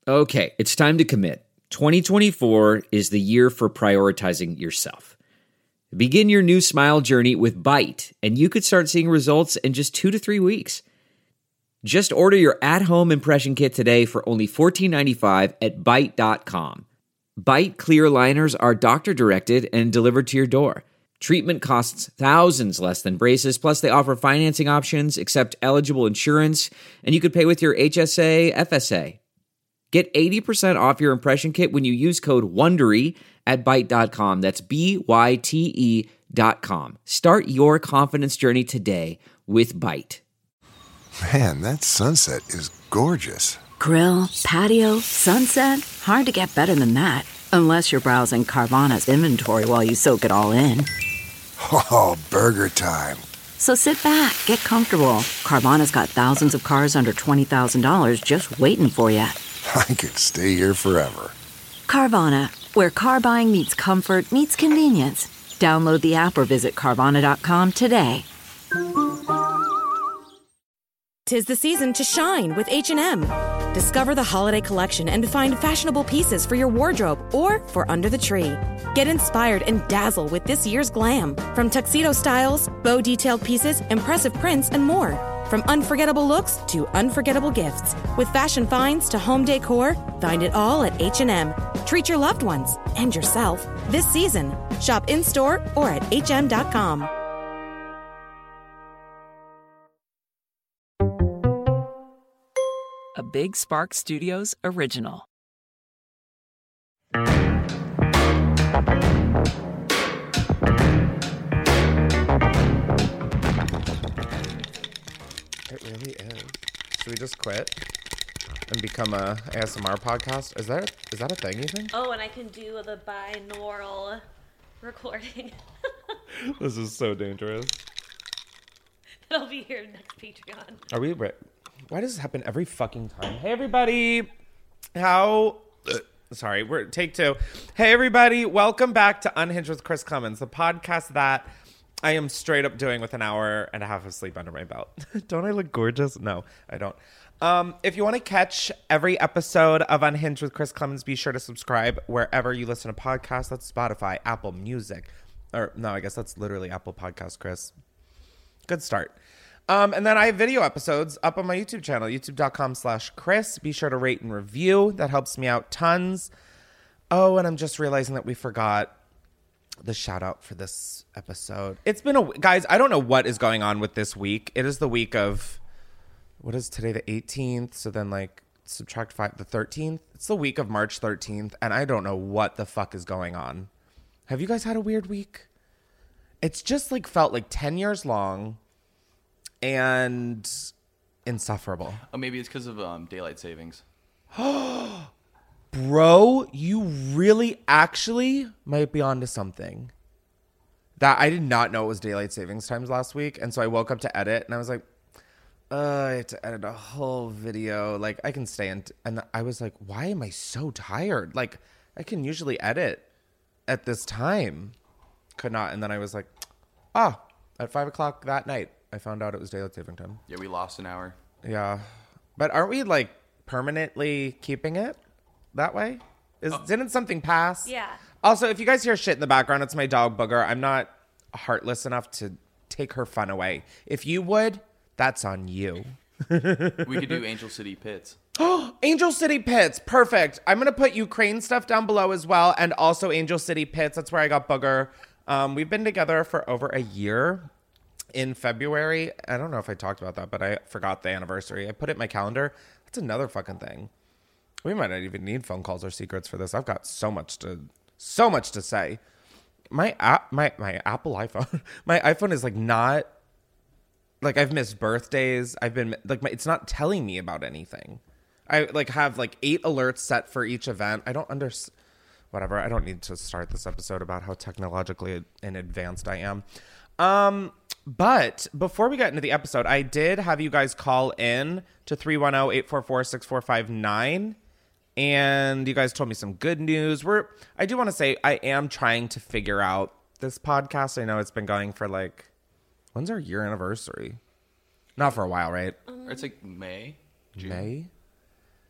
Okay, it's time to commit. 2024 is the year for prioritizing yourself. Begin your new smile journey with Byte, and you could start seeing results in just 2 to 3 weeks. Just order your at-home impression kit today for only $14.95 at Byte.com. Byte clear liners are doctor-directed and delivered to your door. Treatment costs thousands less than braces, plus they offer financing options, accept eligible insurance, and you could pay with your HSA, FSA. Get 80% off your impression kit when you use code WONDERY at Byte.com. That's BYTE.com. Start your confidence journey today with Byte. Man, that sunset is gorgeous. Grill, patio, sunset. Hard to get better than that. Unless you're browsing Carvana's inventory while you soak it all in. Oh, burger time. So sit back, get comfortable. Carvana's got thousands of cars under $20,000 just waiting for you. I could stay here forever. Carvana, where car buying meets comfort meets convenience. Download the app or visit Carvana.com today. 'Tis the season to shine with H&M. Discover the holiday collection and find fashionable pieces for your wardrobe or for under the tree. Get inspired and dazzle with this year's glam. From tuxedo styles, bow detailed pieces, impressive prints, and more. From unforgettable looks to unforgettable gifts. With fashion finds to home decor, find it all at H&M. Treat your loved ones and yourself this season. Shop in-store or at hm.com. A Big Spark Studios original. It really is. Should we just quit and become a ASMR podcast? Is that a thing, you think? Oh, and I can do the binaural recording. This is so dangerous. That'll be your next Patreon. Are we ready? Why does this happen every fucking time? Hey, everybody. Sorry, we're take 2. Hey, everybody. Welcome back to Unhinged with Chris Clemens, the podcast that I am straight up doing with an hour and a half of sleep under my belt. Don't I look gorgeous? No, I don't. If you want to catch every episode of Unhinged with Chris Clemens, be sure to subscribe wherever you listen to podcasts. That's Spotify, Apple Music. Or no, I guess that's literally Apple Podcasts, Chris. Good start. And then I have video episodes up on my YouTube channel, youtube.com/Chris. Be sure to rate and review. That helps me out tons. Oh, and I'm just realizing that we forgot the shout out for this episode. It's been guys, I don't know what is going on with this week. It is the week of, what is today, the 18th? So then like subtract 5, the 13th. It's the week of March 13th. And I don't know what the fuck is going on. Have you guys had a weird week? It's just like felt like 10 years long. And insufferable. Oh, maybe it's because of daylight savings. Bro, you really actually might be onto something. That I did not know it was daylight savings times last week. And so I woke up to edit and I was like, I have to edit a whole video. Like I can stay in. And I was like, why am I so tired? Like I can usually edit at this time. Could not. And then I was like, at 5 o'clock that night, I found out it was daylight saving time. Yeah, we lost an hour. Yeah. But aren't we like permanently keeping it that way? Didn't something pass? Yeah. Also, if you guys hear shit in the background, it's my dog Booger. I'm not heartless enough to take her fun away. If you would, that's on you. We could do Angel City Pits. Angel City Pits. Perfect. I'm going to put Ukraine stuff down below as well. And also Angel City Pits. That's where I got Booger. We've been together for over a year. In February, I don't know if I talked about that, but I forgot the anniversary. I put it in my calendar. That's another fucking thing. We might not even need phone calls or secrets for this. I've got so much to say. My Apple iPhone, my iPhone is like not like I've missed birthdays. I've been like it's not telling me about anything. I like have like 8 alerts set for each event. I don't understand. Whatever. I don't need to start this episode about how technologically and advanced I am. But before we get into the episode, I did have you guys call in to 310-844-6459. And you guys told me some good news. I do want to say I am trying to figure out this podcast. I know it's been going for like, when's our year anniversary? Not for a while, right? It's like May, June. May?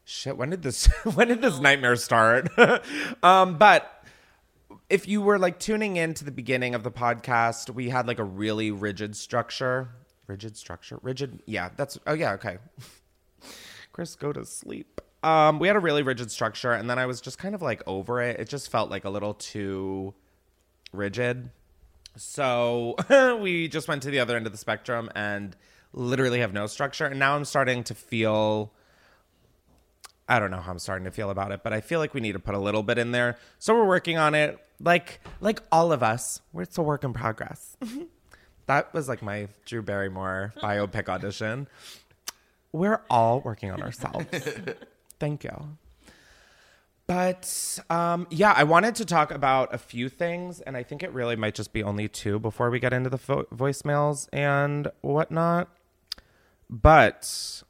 Shit, when did this nightmare start? But if you were like tuning in to the beginning of the podcast, we had like a really rigid structure. Yeah, okay. Chris, go to sleep. We had a really rigid structure, and then I was just kind of like over it. It just felt like a little too rigid. So we just went to the other end of the spectrum and literally have no structure. And now I'm starting to feel, I don't know how I'm starting to feel about it, but I feel like we need to put a little bit in there. So we're working on it. Like all of us, it's a work in progress. That was like my Drew Barrymore biopic audition. We're all working on ourselves. Thank you. But yeah, I wanted to talk about a few things, and I think it really might just be only two before we get into the voicemails and whatnot. But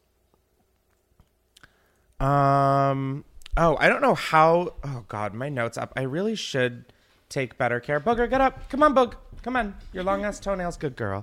I don't know how. Oh God, my notes up. I really should take better care. Booger, get up. Come on, Boog. Come on. Your long ass toenails, good girl.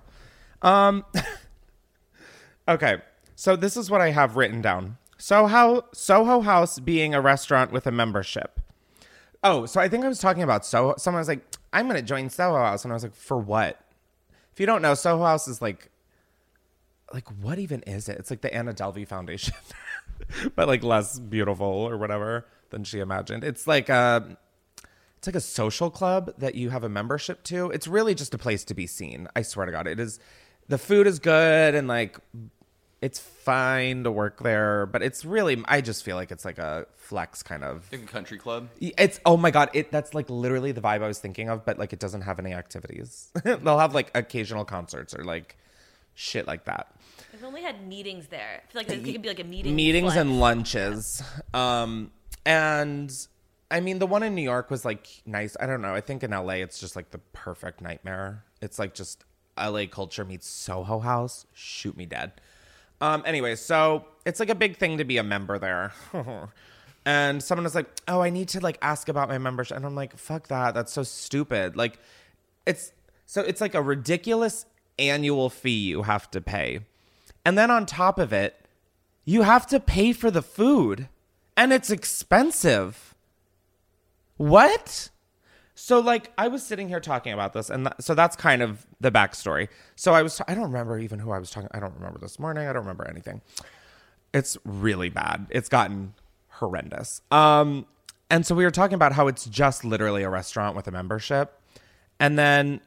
Okay, so this is what I have written down. Soho House being a restaurant with a membership. Oh, so I think I was talking about Soho. Someone was like, I'm going to join Soho House. And I was like, for what? If you don't know, Soho House is like what even is it? It's like the Anna Delvey Foundation, but like less beautiful or whatever than she imagined. It's like a social club that you have a membership to. It's really just a place to be seen. I swear to God, it is. The food is good and like it's fine to work there, but it's really, I just feel like it's like a flex kind of. Like a country club? It's, oh my God, that's like literally the vibe I was thinking of, but like it doesn't have any activities. They'll have like occasional concerts or like shit like that. I've only had meetings there. I feel like it could be like a meeting. Meetings flex. and lunches. And I mean, the one in New York was like nice. I don't know. I think in LA, it's just like the perfect nightmare. It's like just LA culture meets Soho House. Shoot me dead. Anyway, so it's like a big thing to be a member there. And someone was like, oh, I need to like ask about my membership. And I'm like, fuck that. That's so stupid. Like it's like a ridiculous annual fee you have to pay. And then on top of it, you have to pay for the food and it's expensive. What? So, like, I was sitting here talking about this, and so that's kind of the backstory. So I don't remember even who I was talking. I don't remember this morning. I don't remember anything. It's really bad. It's gotten horrendous. And so we were talking about how it's just literally a restaurant with a membership. And then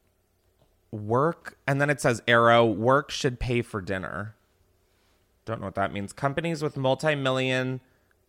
it says arrow, work should pay for dinner. Don't know what that means. Companies with multi-million...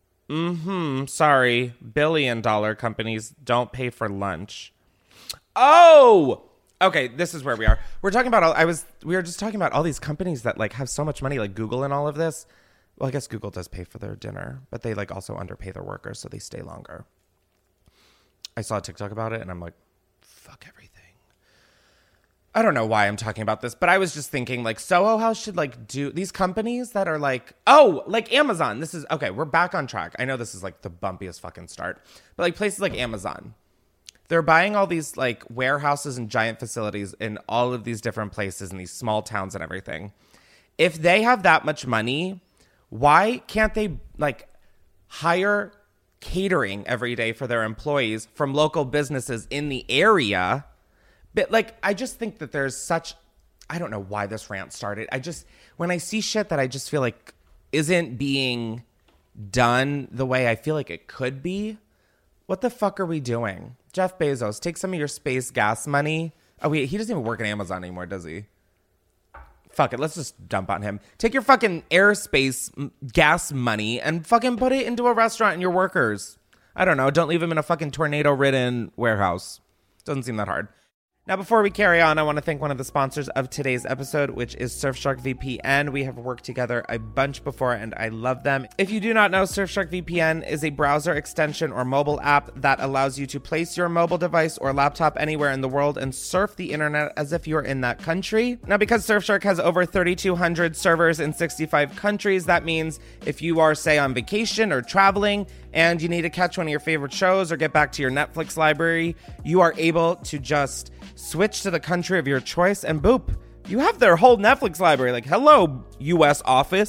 billion-dollar companies don't pay for lunch. Oh, okay. This is where we are. We were just talking about all these companies that like have so much money, like Google and all of this. Well, I guess Google does pay for their dinner, but they like also underpay their workers, so they stay longer. I saw a TikTok about it, and I'm like, fuck everything. I don't know why I'm talking about this, but I was just thinking like Soho House should like do these companies that are like, oh, like Amazon. This is okay. We're back on track. I know this is like the bumpiest fucking start, but like places like Amazon, they're buying all these like warehouses and giant facilities in all of these different places in these small towns and everything. If they have that much money, why can't they like hire catering every day for their employees from local businesses in the area? But like, I just think that there's such, I don't know why this rant started. When I see shit that I just feel like isn't being done the way I feel like it could be, what the fuck are we doing? Jeff Bezos, take some of your space gas money. Oh wait, he doesn't even work at Amazon anymore, does he? Fuck it, let's just dump on him. Take your fucking airspace gas money and fucking put it into a restaurant and your workers. I don't know, don't leave them in a fucking tornado-ridden warehouse. Doesn't seem that hard. Now, before we carry on, I want to thank one of the sponsors of today's episode, which is Surfshark VPN. We have worked together a bunch before, and I love them. If you do not know, Surfshark VPN is a browser extension or mobile app that allows you to place your mobile device or laptop anywhere in the world and surf the internet as if you're in that country. Now, because Surfshark has over 3,200 servers in 65 countries, that means if you are, say, on vacation or traveling and you need to catch one of your favorite shows or get back to your Netflix library, you are able to just switch to the country of your choice and boop, you have their whole Netflix library. Like, hello, US office.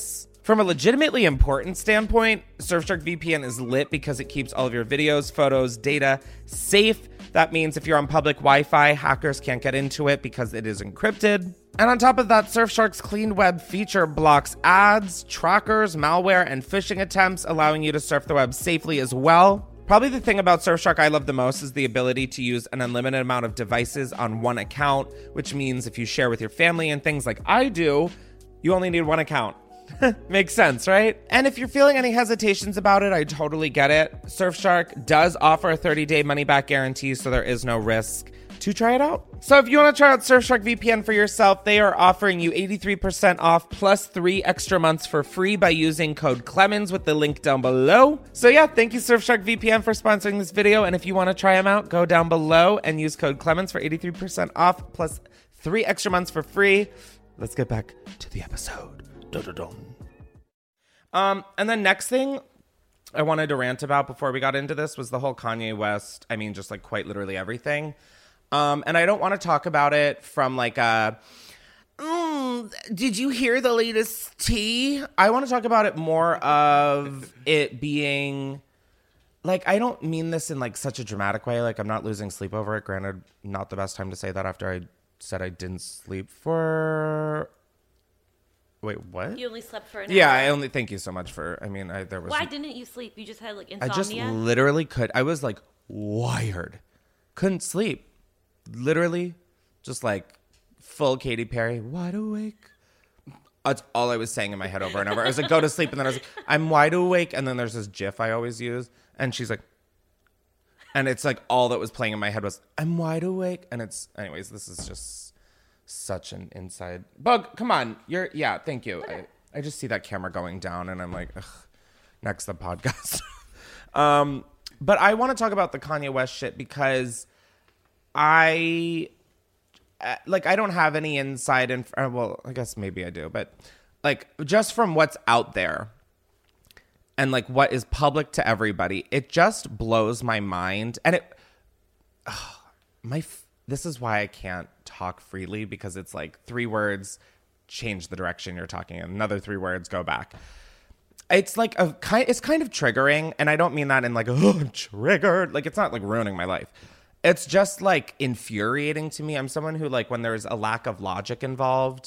From a legitimately important standpoint, Surfshark VPN is lit because it keeps all of your videos, photos, data safe. That means if you're on public Wi-Fi, hackers can't get into it because it is encrypted. And on top of that, Surfshark's Clean Web feature blocks ads, trackers, malware, and phishing attempts, allowing you to surf the web safely as well. Probably the thing about Surfshark I love the most is the ability to use an unlimited amount of devices on one account, which means if you share with your family and things like I do, you only need one account. Makes sense, right? And if you're feeling any hesitations about it, I totally get it. Surfshark does offer a 30-day money-back guarantee, so there is no risk to try it out. So if you want to try out Surfshark VPN for yourself, they are offering you 83% off plus 3 extra months for free by using code Clemens with the link down below. So yeah, thank you Surfshark VPN for sponsoring this video. And if you want to try them out, go down below and use code Clemens for 83% off plus 3 extra months for free. Let's get back to the episode. And then next thing I wanted to rant about before we got into this was the whole Kanye West, I mean, just like quite literally everything. And I don't want to talk about it from like did you hear the latest tea? I want to talk about it more of it being like, I don't mean this in like such a dramatic way. Like I'm not losing sleep over it. Granted, not the best time to say that after I said I didn't sleep for... Wait, what? You only slept for an hour. Thank you so much for, there was... Why didn't you sleep? You just had like insomnia? I just literally I was like wired. Couldn't sleep. Literally just like full Katy Perry, wide awake. That's all I was saying in my head over and over. I was like, go to sleep. And then I was like, I'm wide awake. And then there's this GIF I always use. And she's like, and it's like all that was playing in my head was, I'm wide awake. And it's, anyways, this is just such an inside bug. Come on. Thank you. I just see that camera going down and I'm like, ugh, next the podcast. But I want to talk about the Kanye West shit because I don't have any inside well, I guess maybe I do, but like just from what's out there and like what is public to everybody, it just blows my mind. And this is why I can't talk freely, because it's like 3 words change the direction you're talking in, another 3 words go back. It's like it's kind of triggering, and I don't mean that in like, oh, I'm triggered. Like it's not like ruining my life. It's just like infuriating to me. I'm someone who like when there's a lack of logic involved,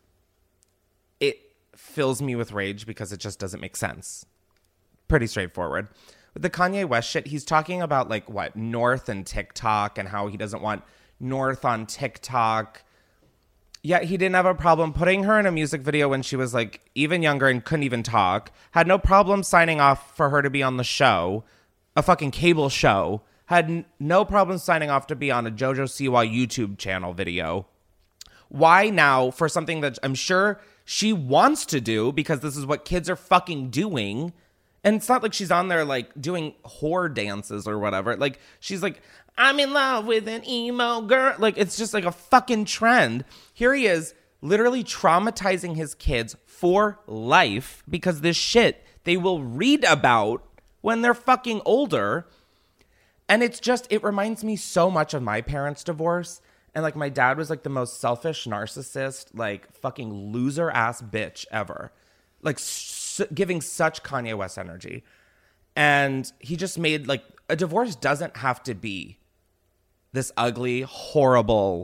it fills me with rage because it just doesn't make sense. Pretty straightforward. With the Kanye West shit, he's talking about like what, North and TikTok and how he doesn't want North on TikTok. Yet he didn't have a problem putting her in a music video when she was like even younger and couldn't even talk. Had no problem signing off for her to be on the show, a fucking cable show. Had no problem signing off to be on a JoJo Siwa YouTube channel video. Why now for something that I'm sure she wants to do because this is what kids are fucking doing? And it's not like she's on there like doing whore dances or whatever. Like she's like, I'm in love with an emo girl. Like it's just like a fucking trend. Here he is literally traumatizing his kids for life because this shit they will read about when they're fucking older. And it's just, it reminds me so much of my parents' divorce. And like my dad was like the most selfish narcissist, like fucking loser ass bitch ever. Like giving such Kanye West energy. And he just made like, a divorce doesn't have to be this ugly, horrible,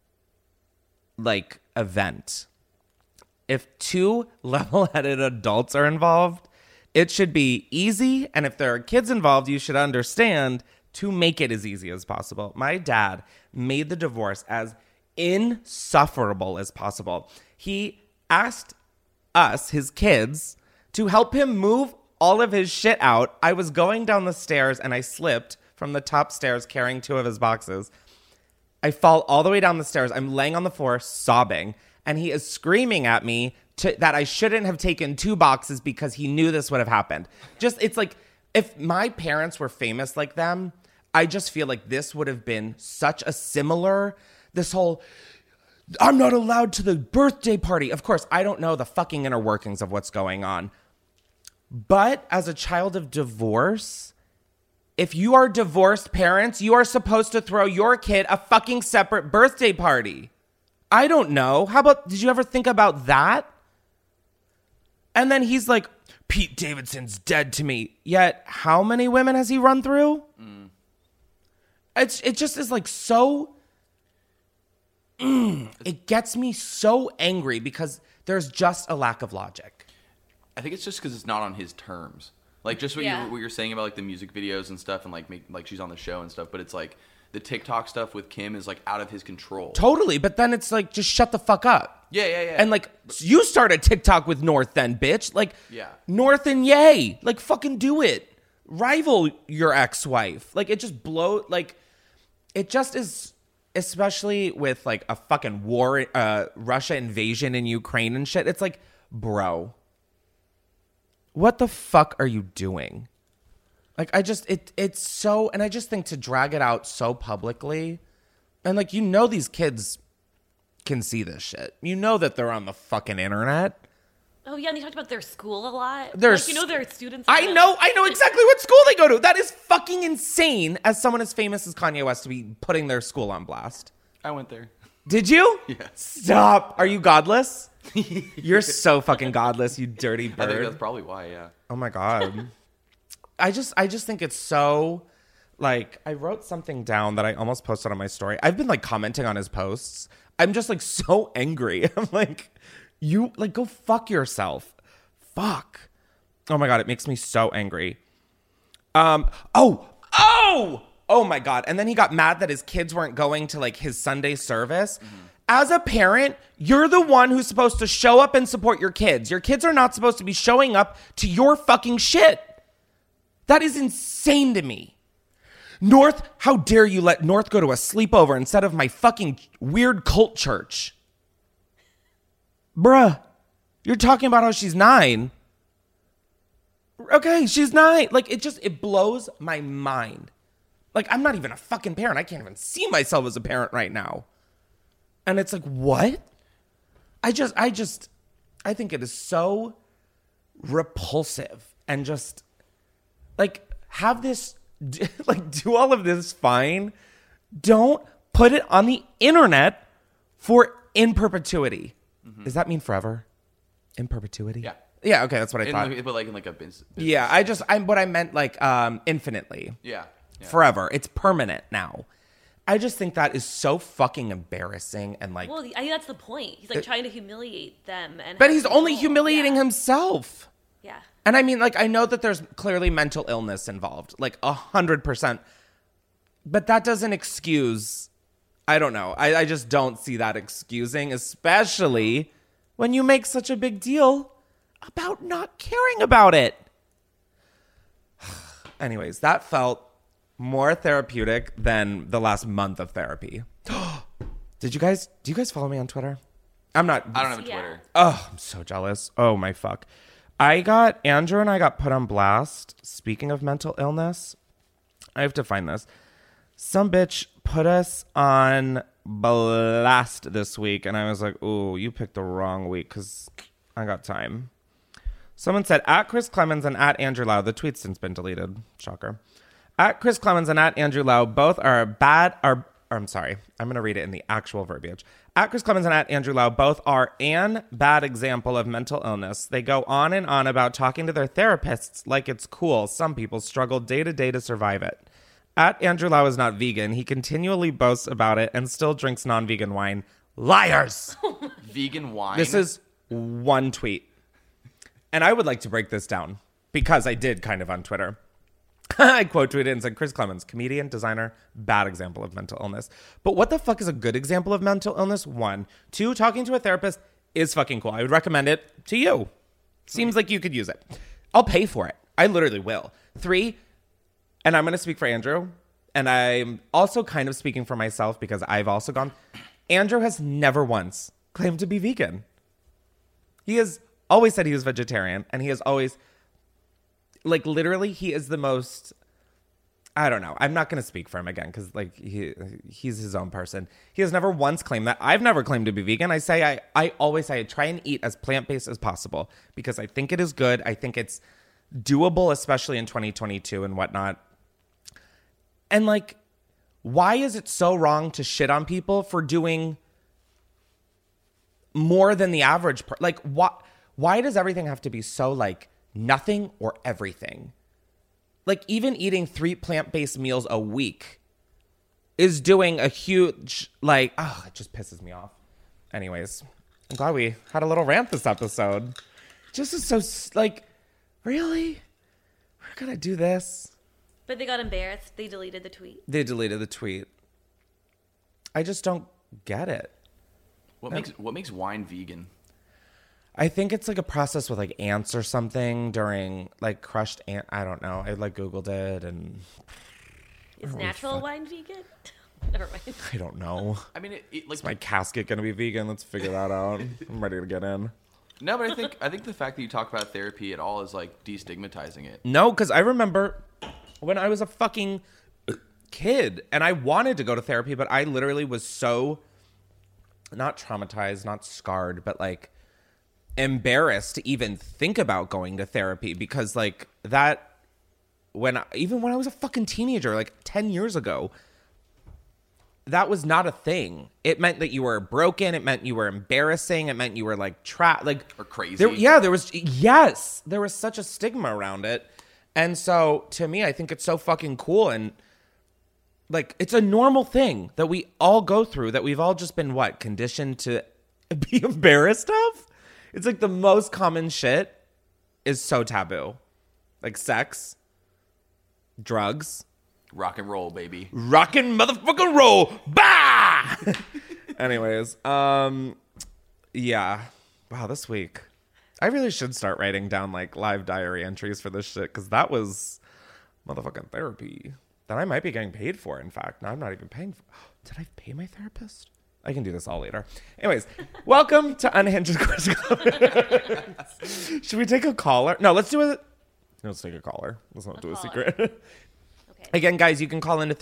like event. If 2 level-headed adults are involved, it should be easy. And if there are kids involved, you should understand to make it as easy as possible. My dad made the divorce as insufferable as possible. He asked us, his kids, to help him move all of his shit out. I was going down the stairs and I slipped from the top stairs carrying 2 of his boxes. I fall all the way down the stairs. I'm laying on the floor sobbing, and he is screaming at me that I shouldn't have taken 2 boxes because he knew this would have happened. Just, it's like, if my parents were famous like them, I just feel like this would have been such a similar, this whole, I'm not allowed to the birthday party. Of course, I don't know the fucking inner workings of what's going on. But as a child of divorce, if you are divorced parents, you are supposed to throw your kid a fucking separate birthday party. I don't know. How about, did you ever think about that? And then he's like, Pete Davidson's dead to me. Yet, how many women has he run through? It just is like so... it gets me so angry because there's just a lack of logic. I think it's just because it's not on his terms. Like, just what you're saying about, like, the music videos and stuff and, like she's on the show and stuff. But it's like the TikTok stuff with Kim is, like, out of his control. Totally. But then it's like, just shut the fuck up. Yeah. And, like, you started TikTok with North then, bitch. Like, North and Ye. Like, fucking do it. Rival your ex-wife. Like, it just like, it just is, especially with, like, a fucking war, Russia invasion in Ukraine and shit. It's like, bro, what the fuck are you doing? Like, it's so, and I just think to drag it out so publicly, and, like, these kids can see this shit. You know that they're on the fucking internet. Oh, yeah, and they talked about their school a lot. Their their students. I know exactly what school they go to. That is fucking insane, as someone as famous as Kanye West to be putting their school on blast. I went there. Did you? Yeah. Stop. Are you godless? You're so fucking godless, you dirty bird. I think that's probably why, yeah. Oh my God. I just think it's so, like, I wrote something down that I almost posted on my story. I've been, like, commenting on his posts. I'm just, like, so angry. I'm like, you, like, go fuck yourself. Fuck. Oh my God, it makes me so angry. Oh my God. And then he got mad that his kids weren't going to, like, his Sunday service. As a parent, you're the one who's supposed to show up and support your kids. Your kids are not supposed to be showing up to your fucking shit. That is insane to me. North, how dare you let North go to a sleepover instead of my fucking weird cult church? Bruh, you're talking about how she's 9. Okay, she's 9. Like, it blows my mind. Like, I'm not even a fucking parent. I can't even see myself as a parent right now. And it's like, what? I think it is so repulsive and just, like, have this, like, do all of this fine. Don't put it on the internet for in perpetuity. Does that mean forever? In perpetuity? Yeah. Yeah, okay, that's what I thought. But, like, in, like, a business. Yeah, I meant, like, infinitely. Yeah. Forever. It's permanent now. I just think that is so fucking embarrassing and, like... Well, I think that's the point. He's, like, trying to humiliate them. But he's only humiliating himself. Yeah. And I mean, like, I know that there's clearly mental illness involved. Like, 100%. But that doesn't excuse... I don't know. I just don't see that excusing, especially when you make such a big deal about not caring about it. Anyways, that felt more therapeutic than the last month of therapy. Do you guys follow me on Twitter? I don't have a Twitter. Oh, I'm so jealous. Oh my fuck. Andrew and I got put on blast. Speaking of mental illness, I have to find this. Some bitch put us on blast this week, and I was like, ooh, you picked the wrong week because I got time. Someone said, at Chris Clemens and at Andrew Lau, the tweet's since been deleted. Shocker. At Chris Clemens and at Andrew Lau, both I'm sorry, I'm going to read it in the actual verbiage. At Chris Clemens and at Andrew Lau, both are an bad example of mental illness. They go on and on about talking to their therapists like it's cool. Some people struggle day to day to survive it. At Andrew Lau is not vegan. He continually boasts about it and still drinks non-vegan wine. Liars! Vegan wine? This is one tweet. And I would like to break this down because I did kind of on Twitter. I quote tweeted and said, Chris Clemens, comedian, designer, bad example of mental illness. But what the fuck is a good example of mental illness? 1. 2, talking to a therapist is fucking cool. I would recommend it to you. Seems like you could use it. I'll pay for it. I literally will. 3, and I'm going to speak for Andrew, and I'm also kind of speaking for myself because I've also gone. Andrew has never once claimed to be vegan. He has always said he was vegetarian, and he has always... Like, literally, he is the most, I don't know. I'm not going to speak for him again because, like, he's his own person. He has never once claimed that. I've never claimed to be vegan. I always say I try and eat as plant-based as possible because I think it is good. I think it's doable, especially in 2022 and whatnot. And, like, why is it so wrong to shit on people for doing more than the average person? Like, Why does everything have to be so like nothing or everything? Like even eating 3 plant-based meals a week is doing a huge, like, oh, it just pisses me off. Anyways, I'm glad we had a little rant this episode. Just is so, like, really? We're going to do this? But they got embarrassed. They deleted the tweet. They deleted the tweet. I just don't get it. What makes wine vegan? I think it's like a process with like ants or something during like crushed ant. I don't know. I like Googled it and. Is natural wine vegan? Never mind. I don't know. I mean, like, is my casket gonna be vegan? Let's figure that out. I'm ready to get in. No, but I think the fact that you talk about therapy at all is like destigmatizing it. No, because I remember when I was a fucking kid and I wanted to go to therapy, but I literally was so not traumatized, not scarred, but like embarrassed to even think about going to therapy because like that even when I was a fucking teenager, like 10 years ago, that was not a thing. It meant that you were broken. It meant you were embarrassing. It meant you were like or crazy. There was such a stigma around it. And so to me, I think it's so fucking cool. And like, it's a normal thing that we all go through, that we've all just been conditioned to be embarrassed of. It's like the most common shit is so taboo. Like sex, drugs, rock and roll, baby. Rock and motherfucking roll. Bah! Anyways, yeah. Wow, this week. I really should start writing down like live diary entries for this shit because that was motherfucking therapy that I might be getting paid for, in fact. No, I'm not even paying for. Did I pay my therapist? I can do this all later. Anyways, welcome to Unhinged Chris Cummins. Should we take a caller? No, let's do it. Let's take a caller. Let's not do a secret. Okay. Again, guys, you can call into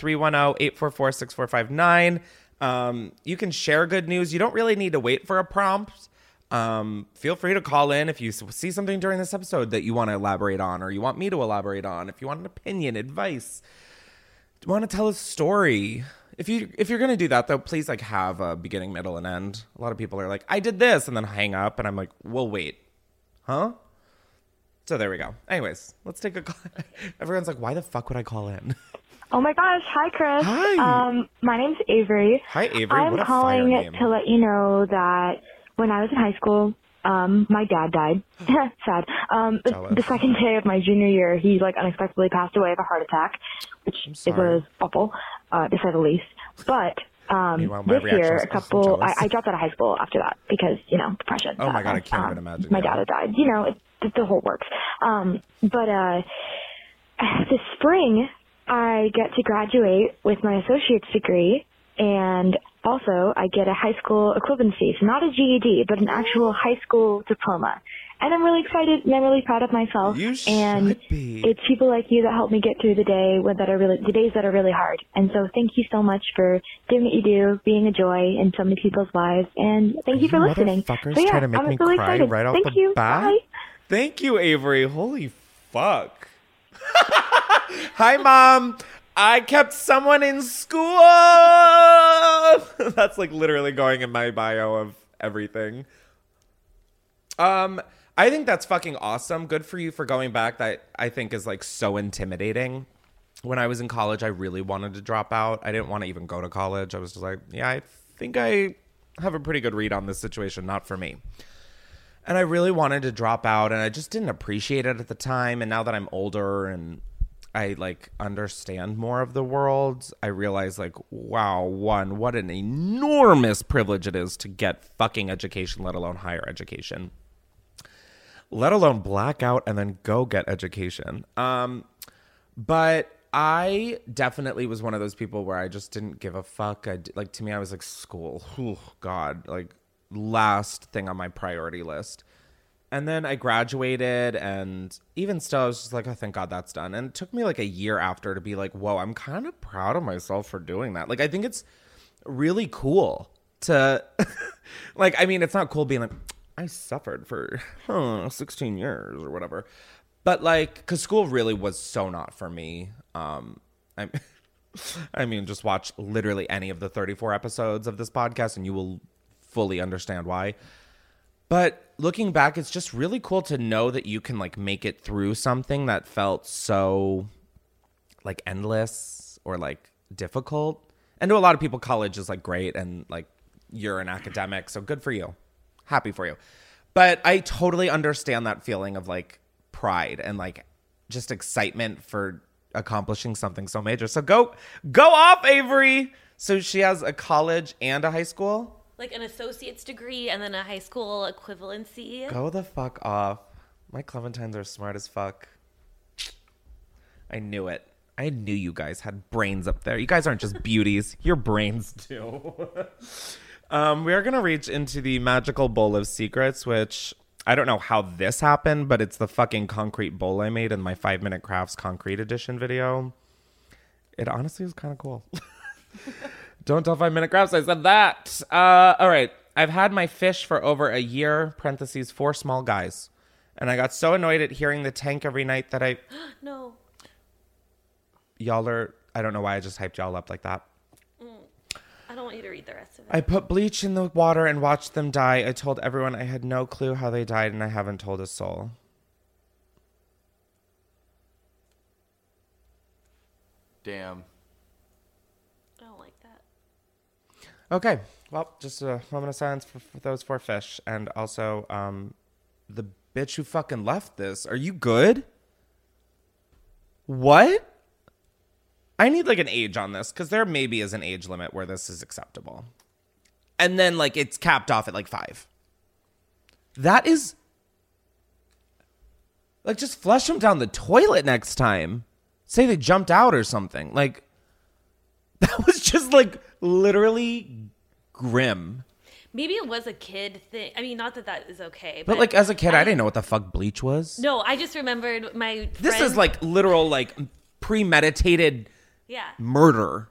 310-844-6459. You can share good news. You don't really need to wait for a prompt. Feel free to call in if you see something during this episode that you want to elaborate on or you want me to elaborate on. If you want an opinion, advice, you want to tell a story. If you're going to do that, though, please like have a beginning, middle, and end. A lot of people are like, I did this, and then hang up, and I'm like, well, wait. Huh? So there we go. Anyways, let's take a call. Everyone's like, why the fuck would I call in? Oh my gosh. Hi, Chris. Hi. My name's Avery. Hi, Avery. I'm what a fire calling name. to let you know that when I was in high school, my dad died. Sad. The second day of my junior year, he like unexpectedly passed away of a heart attack, which it was awful, to say the least. But this year, I dropped out of high school after that because, depression. Oh my God, I can't even imagine. My dad had died. The whole works. But this spring, I get to graduate with my associate's degree, and also I get a high school equivalency, so not a GED, but an actual high school diploma. And I'm really excited, and I'm really proud of myself. You should and be. It's people like you that help me get through the days that are really hard. And so thank you so much for doing what you do, being a joy in so many people's lives, and thank you for listening. Motherfuckers So yeah, trying to make I'm me really cry excited. right off Thank the you. bat. Bye. Thank you, Avery. Holy fuck. Hi, Mom. I kept someone in school. That's like literally going in my bio of everything. I think that's fucking awesome. Good for you for going back. That I think is like so intimidating. When I was in college, I really wanted to drop out. I didn't want to even go to college. I was just like, yeah, I think I have a pretty good read on this situation. Not for me. And I really wanted to drop out, and I just didn't appreciate it at the time. And now that I'm older and I like understand more of the world, I realize like, wow, what an enormous privilege it is to get fucking education, let alone higher education, let alone black out and then go get education. But I definitely was one of those people where I just didn't give a fuck. Like, to me, I was like, school, oh God, like last thing on my priority list. And then I graduated, and even still, I was just like, oh, thank God that's done. And it took me like a year after to be like, whoa, I'm kind of proud of myself for doing that. Like, I think it's really cool to, like, I mean, it's not cool being like, I suffered for 16 years or whatever. But like, because school really was so not for me. I mean, just watch literally any of the 34 episodes of this podcast and you will fully understand why. But looking back, it's just really cool to know that you can like make it through something that felt so like endless or like difficult. And to a lot of people, college is like great and like you're an academic, so good for you. Happy for you. But I totally understand that feeling of like pride and like just excitement for accomplishing something so major. So go off, Avery. So she has a college and a high school? Like an associate's degree and then a high school equivalency. Go the fuck off. My Clementines are smart as fuck. I knew it. I knew you guys had brains up there. You guys aren't just beauties. You're brains too. We're going to reach into the magical bowl of secrets, which I don't know how this happened, but it's the fucking concrete bowl I made in my 5-Minute Crafts Concrete Edition video. It honestly is kind of cool. Don't tell 5-Minute Crafts I said that. All right. I've had my fish for over a year, parentheses, 4 small guys. And I got so annoyed at hearing the tank every night that No. Y'all are... I don't know why I just hyped y'all up like that. I don't want you to read the rest of it. I put bleach in the water and watched them die. I told everyone I had no clue how they died, and I haven't told a soul. Damn. I don't like that. Okay. Well, just a moment of silence for those 4 fish. And also, the bitch who fucking left this. Are you good? What? I need like an age on this because there maybe is an age limit where this is acceptable. And then like it's capped off at like 5. That is like just flush them down the toilet next time. Say they jumped out or something. Like that was just like literally grim. Maybe it was a kid thing. I mean, not that that is okay. But like as a kid, I didn't know what the fuck bleach was. No, I just remembered my friend. This is like literal like premeditated murder.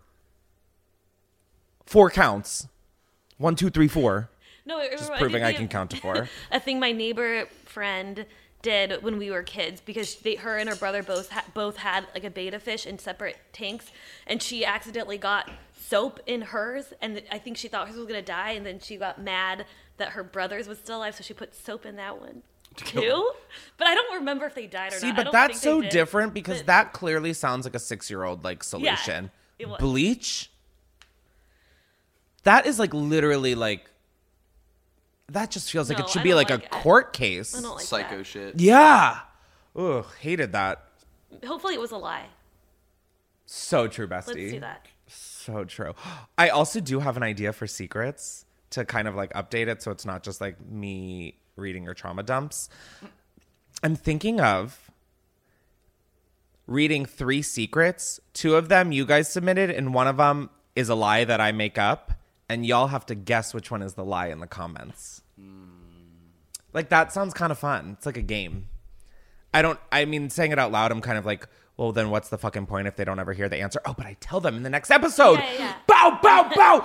4 counts. 1, 2, 3, 4. No, it just proving I can count to 4. A thing my neighbor friend did when we were kids because her and her brother both had like a betta fish in separate tanks, and she accidentally got soap in hers, and I think she thought hers was gonna die, and then she got mad that her brother's was still alive, so she put soap in that one too. But I don't remember if they died or not. See, but that's so different because that clearly sounds like a 6-year-old like solution. Yeah, it was. Bleach. That is like literally like. That just feels like it should be like a court case. I don't like Psycho that. shit. Yeah. Ugh, hated that. Hopefully it was a lie. So true, bestie. Let's do that. So true. I also do have an idea for secrets to kind of like update it so it's not just like me reading your trauma dumps. I'm thinking of reading 3 secrets. 2 of them you guys submitted, and one of them is a lie that I make up, and y'all have to guess which one is the lie in the comments. Like that sounds kind of fun. It's like a game. I mean, saying it out loud, I'm kind of like, well, then what's the fucking point if they don't ever hear the answer? Oh, but I tell them in the next episode. Yeah. Bow, bow, bow.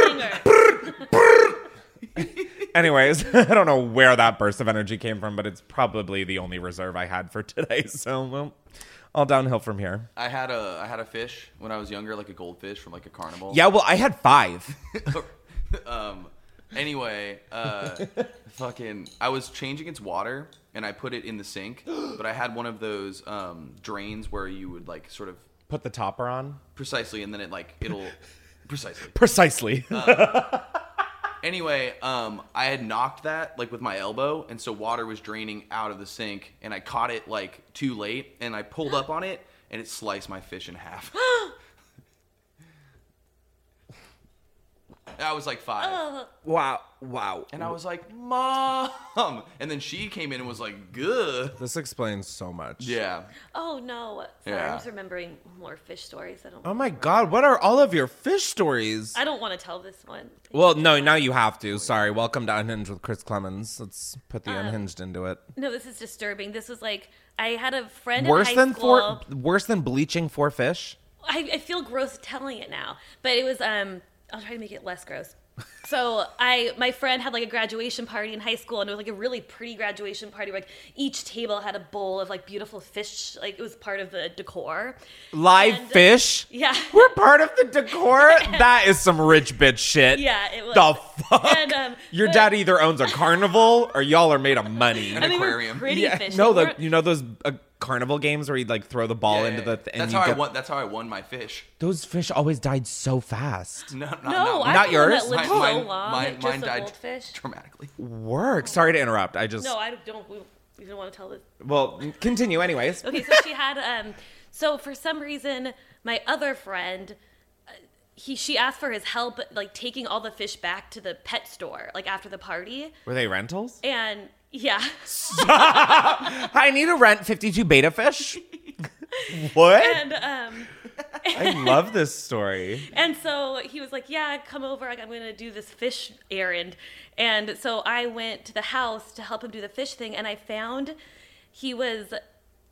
Anyways, I don't know where that burst of energy came from, but it's probably the only reserve I had for today. So, well, all downhill from here. I had a fish when I was younger, like a goldfish from like a carnival. Yeah, well, I had 5. Anyway, I was changing its water and I put it in the sink, but I had one of those drains where you would like sort of put the topper on precisely, and then it'll precisely. Anyway, I had knocked that like with my elbow, and so water was draining out of the sink, and I caught it like too late, and I pulled up on it, and it sliced my fish in half. I was like 5. Wow. And I was like, Mom! And then she came in and was like, good. This explains so much. Yeah. Oh, no. Sorry, Yeah. I'm just remembering more fish stories. Oh my God, what are all of your fish stories? I don't want to tell this one. Well, no, now you have to. Sorry. Welcome to Unhinged with Chris Clemens. Let's put the unhinged into it. No, this is disturbing. This was like, I had a friend Worse in high than school. worse than bleaching 4 fish? I feel gross telling it now. But it was, I'll try to make it less gross. So my friend had like a graduation party in high school, and it was like a really pretty graduation party where like each table had a bowl of like beautiful fish. Like it was part of the decor. Live fish? Yeah. We're part of the decor? That is some rich bitch shit. Yeah, it was. The fuck? And, Your dad either owns a carnival or y'all are made of money. An aquarium. Pretty fish. No, you know those carnival games where you like throw the ball into the thing? That's how I won my fish. Those fish always died so fast. I not yours. That lived so long. Mine just died goldfish. dramatically. Work. Sorry to interrupt. No, I don't. We don't want to tell this. Well, continue anyways. Okay, so she had so for some reason my other friend she asked for his help like taking all the fish back to the pet store like after the party. Were they rentals? And yeah. I need to rent 52 beta fish. What? And I love this story. And so he was like, yeah, come over. Like, I'm going to do this fish errand. And so I went to the house to help him do the fish thing. And I found the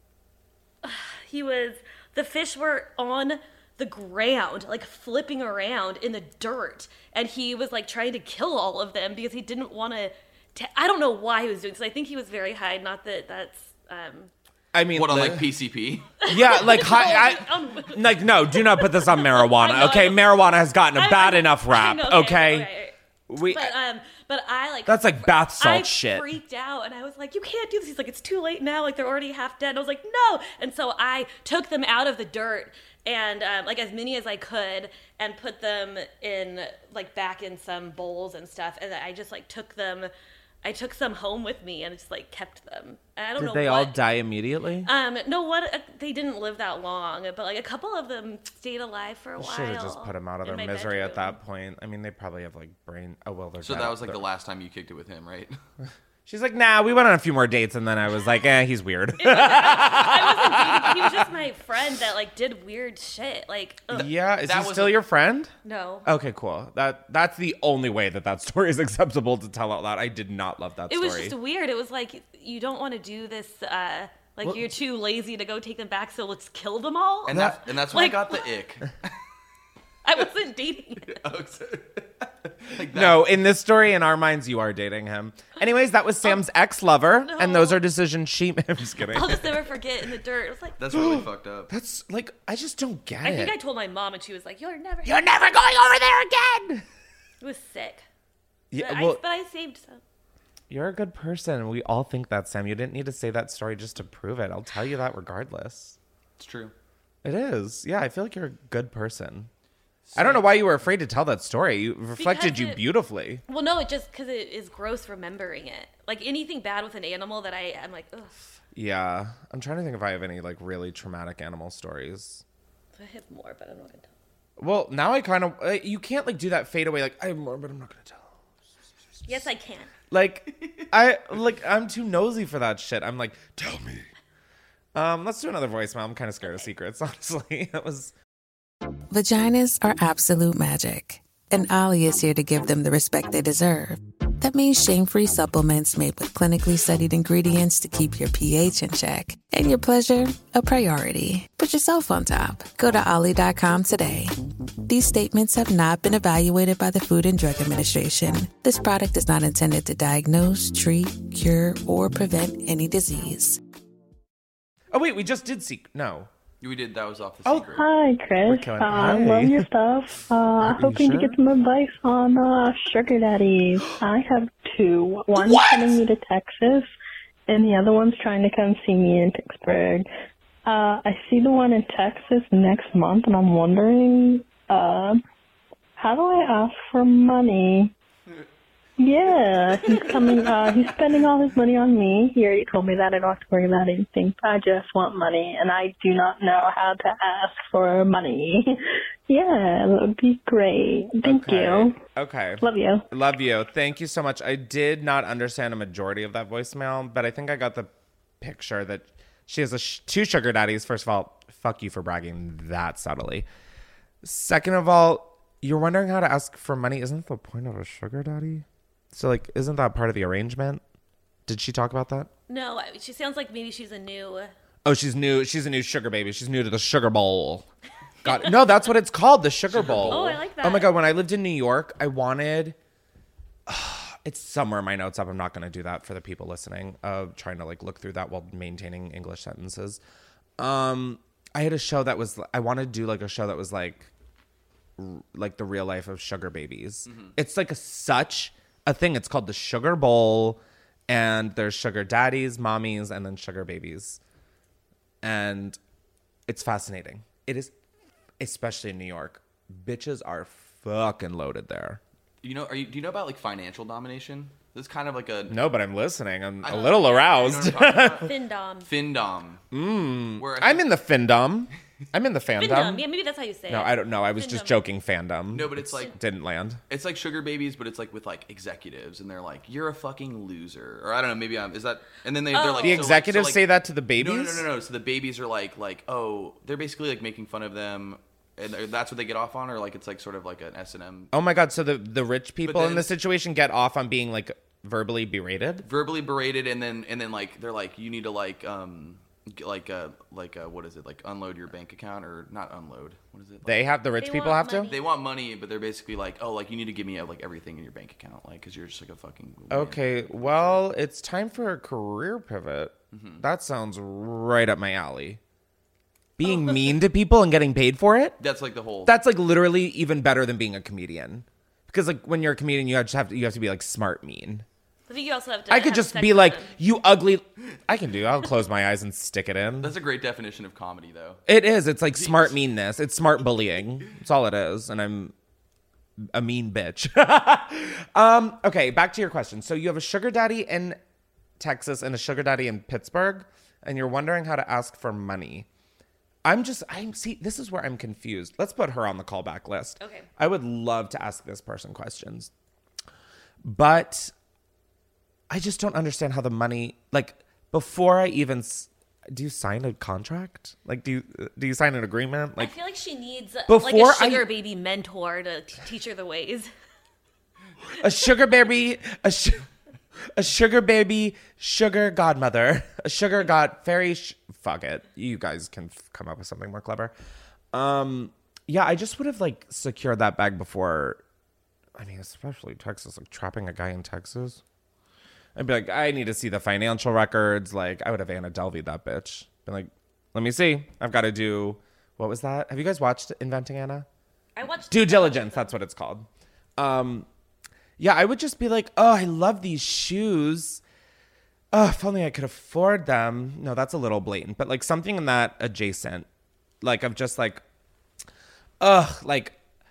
fish were on the ground, like flipping around in the dirt. And he was like trying to kill all of them because he didn't want to. I don't know why he was doing this. I think he was very high. Not that that's. I mean, what on like PCP? Yeah, like like no, do not put this on marijuana. Okay, marijuana has gotten a bad enough rap. Okay. But I like that's like bath salt shit. I freaked out and I was like, you can't do this. He's like, it's too late now. Like they're already half dead. And I was like, no. And so I took them out of the dirt and like as many as I could and put them in like back in some bowls and stuff. And I just like took some home with me and just like kept them. And I don't know. Did they all die immediately? No, they didn't live that long, but like a couple of them stayed alive for a while. Should have just put them out of their misery at that point. I mean, they probably have like brain. Oh well, they're so that was like the last time you kicked it with him, right? She's like, nah, we went on a few more dates, and then I was like, he's weird. I wasn't dating. He was just my friend that like did weird shit. Like, yeah, is he still your friend? No. Okay, cool. That's the only way that story is acceptable to tell out loud. I did not love that story. It was just weird. It was like you don't want to do this. You're too lazy to go take them back, so let's kill them all. And that's when I got the ick. I wasn't dating him. Like no, in this story, in our minds, you are dating him. Anyways, that was Sam's ex-lover, and those are decisions she... I'm just kidding. I'll just never forget in the dirt. It was like... That's really fucked up. That's, like, I just don't get it. I think I told my mom, and she was like, You're never going over there again! It was sick. Yeah, but I saved some. You're a good person. We all think that, Sam. You didn't need to say that story just to prove it. I'll tell you that regardless. It's true. It is. Yeah, I feel like you're a good person. I don't know why you were afraid to tell that story. You reflected you beautifully. Well, no, it just because it is gross remembering it. Like anything bad with an animal that I'm like, ugh. Yeah. I'm trying to think if I have any like really traumatic animal stories. I have more, but I'm not going to tell. Well, now I kind of... you can't like do that fade away like, I have more, but I'm not going to tell. Yes, I can. Like, I'm too nosy for that shit. I'm like, tell me. Let's do another voicemail. I'm kind of scared of secrets, honestly. That was... Vaginas are absolute magic, and Ollie is here to give them the respect they deserve. That means shame-free supplements made with clinically studied ingredients to keep your pH in check and your pleasure a priority. Put yourself on top. Go to Ollie.com today. These statements have not been evaluated by the Food and Drug Administration. This product is not intended to diagnose, treat, cure, or prevent any disease. Oh, wait, we just did No. We did. That was off the secret. Hi, Chris. I love your stuff. Hoping to get some advice on sugar daddies. I have two. One's sending me to Texas, and the other one's trying to come see me in Pittsburgh. I see the one in Texas next month, and I'm wondering, how do I ask for money? Yeah, he's coming, he's spending all his money on me. He already told me that I don't have to worry about anything. I just want money, and I do not know how to ask for money. Yeah, that would be great. Thank you. Okay. Love you. Love you. Thank you so much. I did not understand a majority of that voicemail, but I think I got the picture that she has two sugar daddies. First of all, fuck you for bragging that subtly. Second of all, you're wondering how to ask for money. Isn't the point of a sugar daddy? So, like, isn't that part of the arrangement? Did she talk about that? No, she sounds like maybe she's a new... Oh, she's new. She's a new sugar baby. She's new to the sugar bowl. Got it. No, that's what it's called, the Sugar Bowl. Oh, I like that. Oh my God, when I lived in New York, I wanted... it's somewhere in my notes up. I'm not going to do that for the people listening. Trying to like look through that while maintaining English sentences. I had a show that was... I wanted to do like a show that was like the real life of sugar babies. Mm-hmm. It's like such a thing. It's called the Sugar Bowl. And there's sugar daddies, mommies, and then sugar babies. And it's fascinating. It is, especially in New York. Bitches are fucking loaded there. Do you know about like financial domination? This is kind of like a... No, but I'm listening. I'm a little aroused. Findom. I'm in the findom. I'm in the fandom. Findom. Yeah, maybe that's how you say it. No, I don't know. I was just joking fandom. No, but it's like... Didn't land. It's like sugar babies, but it's like with like executives. And they're like, you're a fucking loser. Or I don't know, maybe I'm... Is that... And then they're like... The executives say that to the babies? No. So the babies are like, oh, they're basically like making fun of them. And that's what they get off on? Or like it's like sort of like an S&M... Oh my God. So the rich people in this situation get off on being like verbally berated? Verbally berated. And then like, they're like, you need to like... what is it, like unload your bank account, or not unload, what is it, like, the rich people have money. to, they want money, but they're basically like, oh, like you need to give me like everything in your bank account, like because you're just like a fucking okay, well, it's time for a career pivot. Mm-hmm. That sounds right up my alley. Being mean to people and getting paid for it, that's like literally even better than being a comedian, because like when you're a comedian, you have to be like smart mean. I think you also have to. I could just be like, you ugly. I'll close my eyes and stick it in. That's a great definition of comedy, though. It is. It's like smart meanness. It's smart bullying. That's all it is. And I'm a mean bitch. Okay, back to your question. So you have a sugar daddy in Texas and a sugar daddy in Pittsburgh, and you're wondering how to ask for money. See, this is where I'm confused. Let's put her on the callback list. Okay. I would love to ask this person questions, but I just don't understand how the money, like, before I even, do you sign a contract? Like, do you sign an agreement? Like, I feel like she needs like a sugar baby mentor to teach her the ways. A sugar baby, a sugar baby, sugar godmother, a sugar god, fairy, fuck it. You guys can come up with something more clever. Yeah, I just would have, like, secured that bag before, I mean, especially Texas, like, trapping a guy in Texas. I'd be like, I need to see the financial records. Like, I would have Anna Delvey that bitch. Been like, let me see. I've got to do, what was that? Have you guys watched Inventing Anna? I watched Due Diligence. That's what it's called. Yeah, I would just be like, oh, I love these shoes. Oh, if only I could afford them. No, that's a little blatant, but like something in that adjacent, like I'm just like, like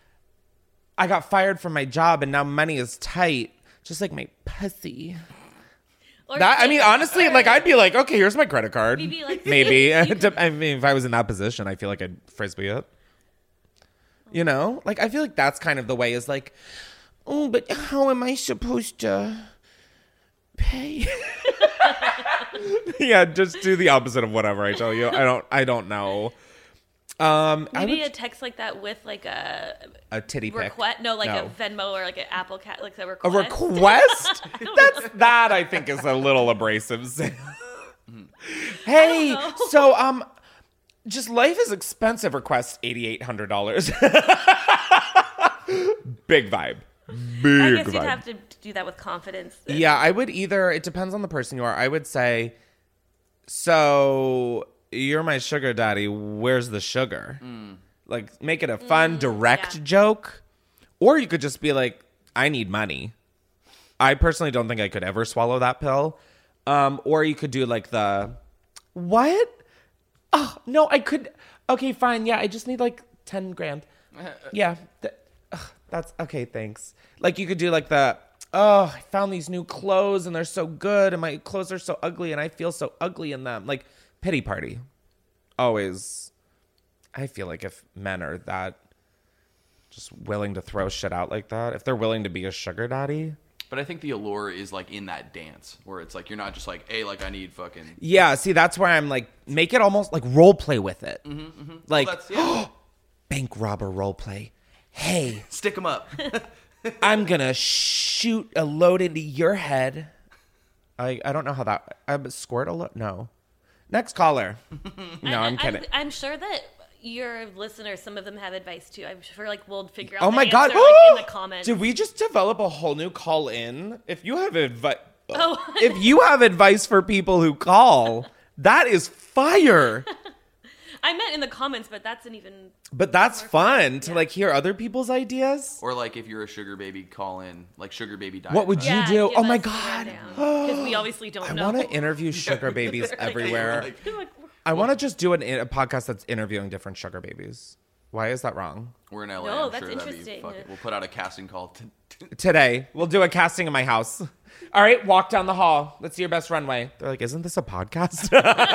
I got fired from my job and now money is tight. Just like my pussy. I mean, honestly, like I'd be like, okay, here's my credit card. Maybe. I mean, if I was in that position, I feel like I'd frisbee it. You know, like I feel like that's kind of the way is like, oh, but how am I supposed to pay? Yeah, just do the opposite of whatever I tell you. I don't know. Maybe a text like that with like a titty pic. No, like a Venmo or like an Apple Cat, like a request. A request? That I think is a little abrasive. Hey, so just life is expensive. Request $8,800. Big vibe. I guess you'd have to do that with confidence. Yeah, I would either. It depends on the person you are. I would say, so you're my sugar daddy. Where's the sugar? Like, make it a fun, direct joke. Or you could just be like, I need money. I personally don't think I could ever swallow that pill. Or you could do like the, what? Oh, no, I could. Okay, fine. Yeah, I just need like 10 grand. Yeah, that's okay. Thanks. Like you could do like the, oh, I found these new clothes and they're so good and my clothes are so ugly and I feel so ugly in them. Like pity party. Always. I feel like if men are that just willing to throw shit out like that, if they're willing to be a sugar daddy. But I think the allure is like in that dance where it's like you're not just like, hey, like I need fucking. Yeah, see, that's where I'm like, make it almost like role play with it. Like, bank robber role play. Hey, stick them up. I'm gonna shoot a load into your head. I don't know how that. Squirt a load? No. Next caller. No, I'm kidding. I'm sure that your listeners, some of them have advice too. I'm sure like we'll figure out. Oh the my answer, God! like, in the comments. Did we just develop a whole new call in? If you have advice, Oh. if you have advice for people who call, that is fire. I meant in the comments, but that's an even. But that's fun to like hear other people's ideas. Or like if you're a sugar baby, call in like sugar baby diet. What would you do? give Oh my us the God! Because we obviously don't know. I want to interview sugar babies everywhere. I want to just do a podcast that's interviewing different sugar babies. Why is that wrong? We're in LA. No, I'm that's sure that'd be interesting. fucking. We'll put out a casting call Today, we'll do a casting in my house. All right, walk down the hall. Let's see your best runway. They're like, isn't this a podcast?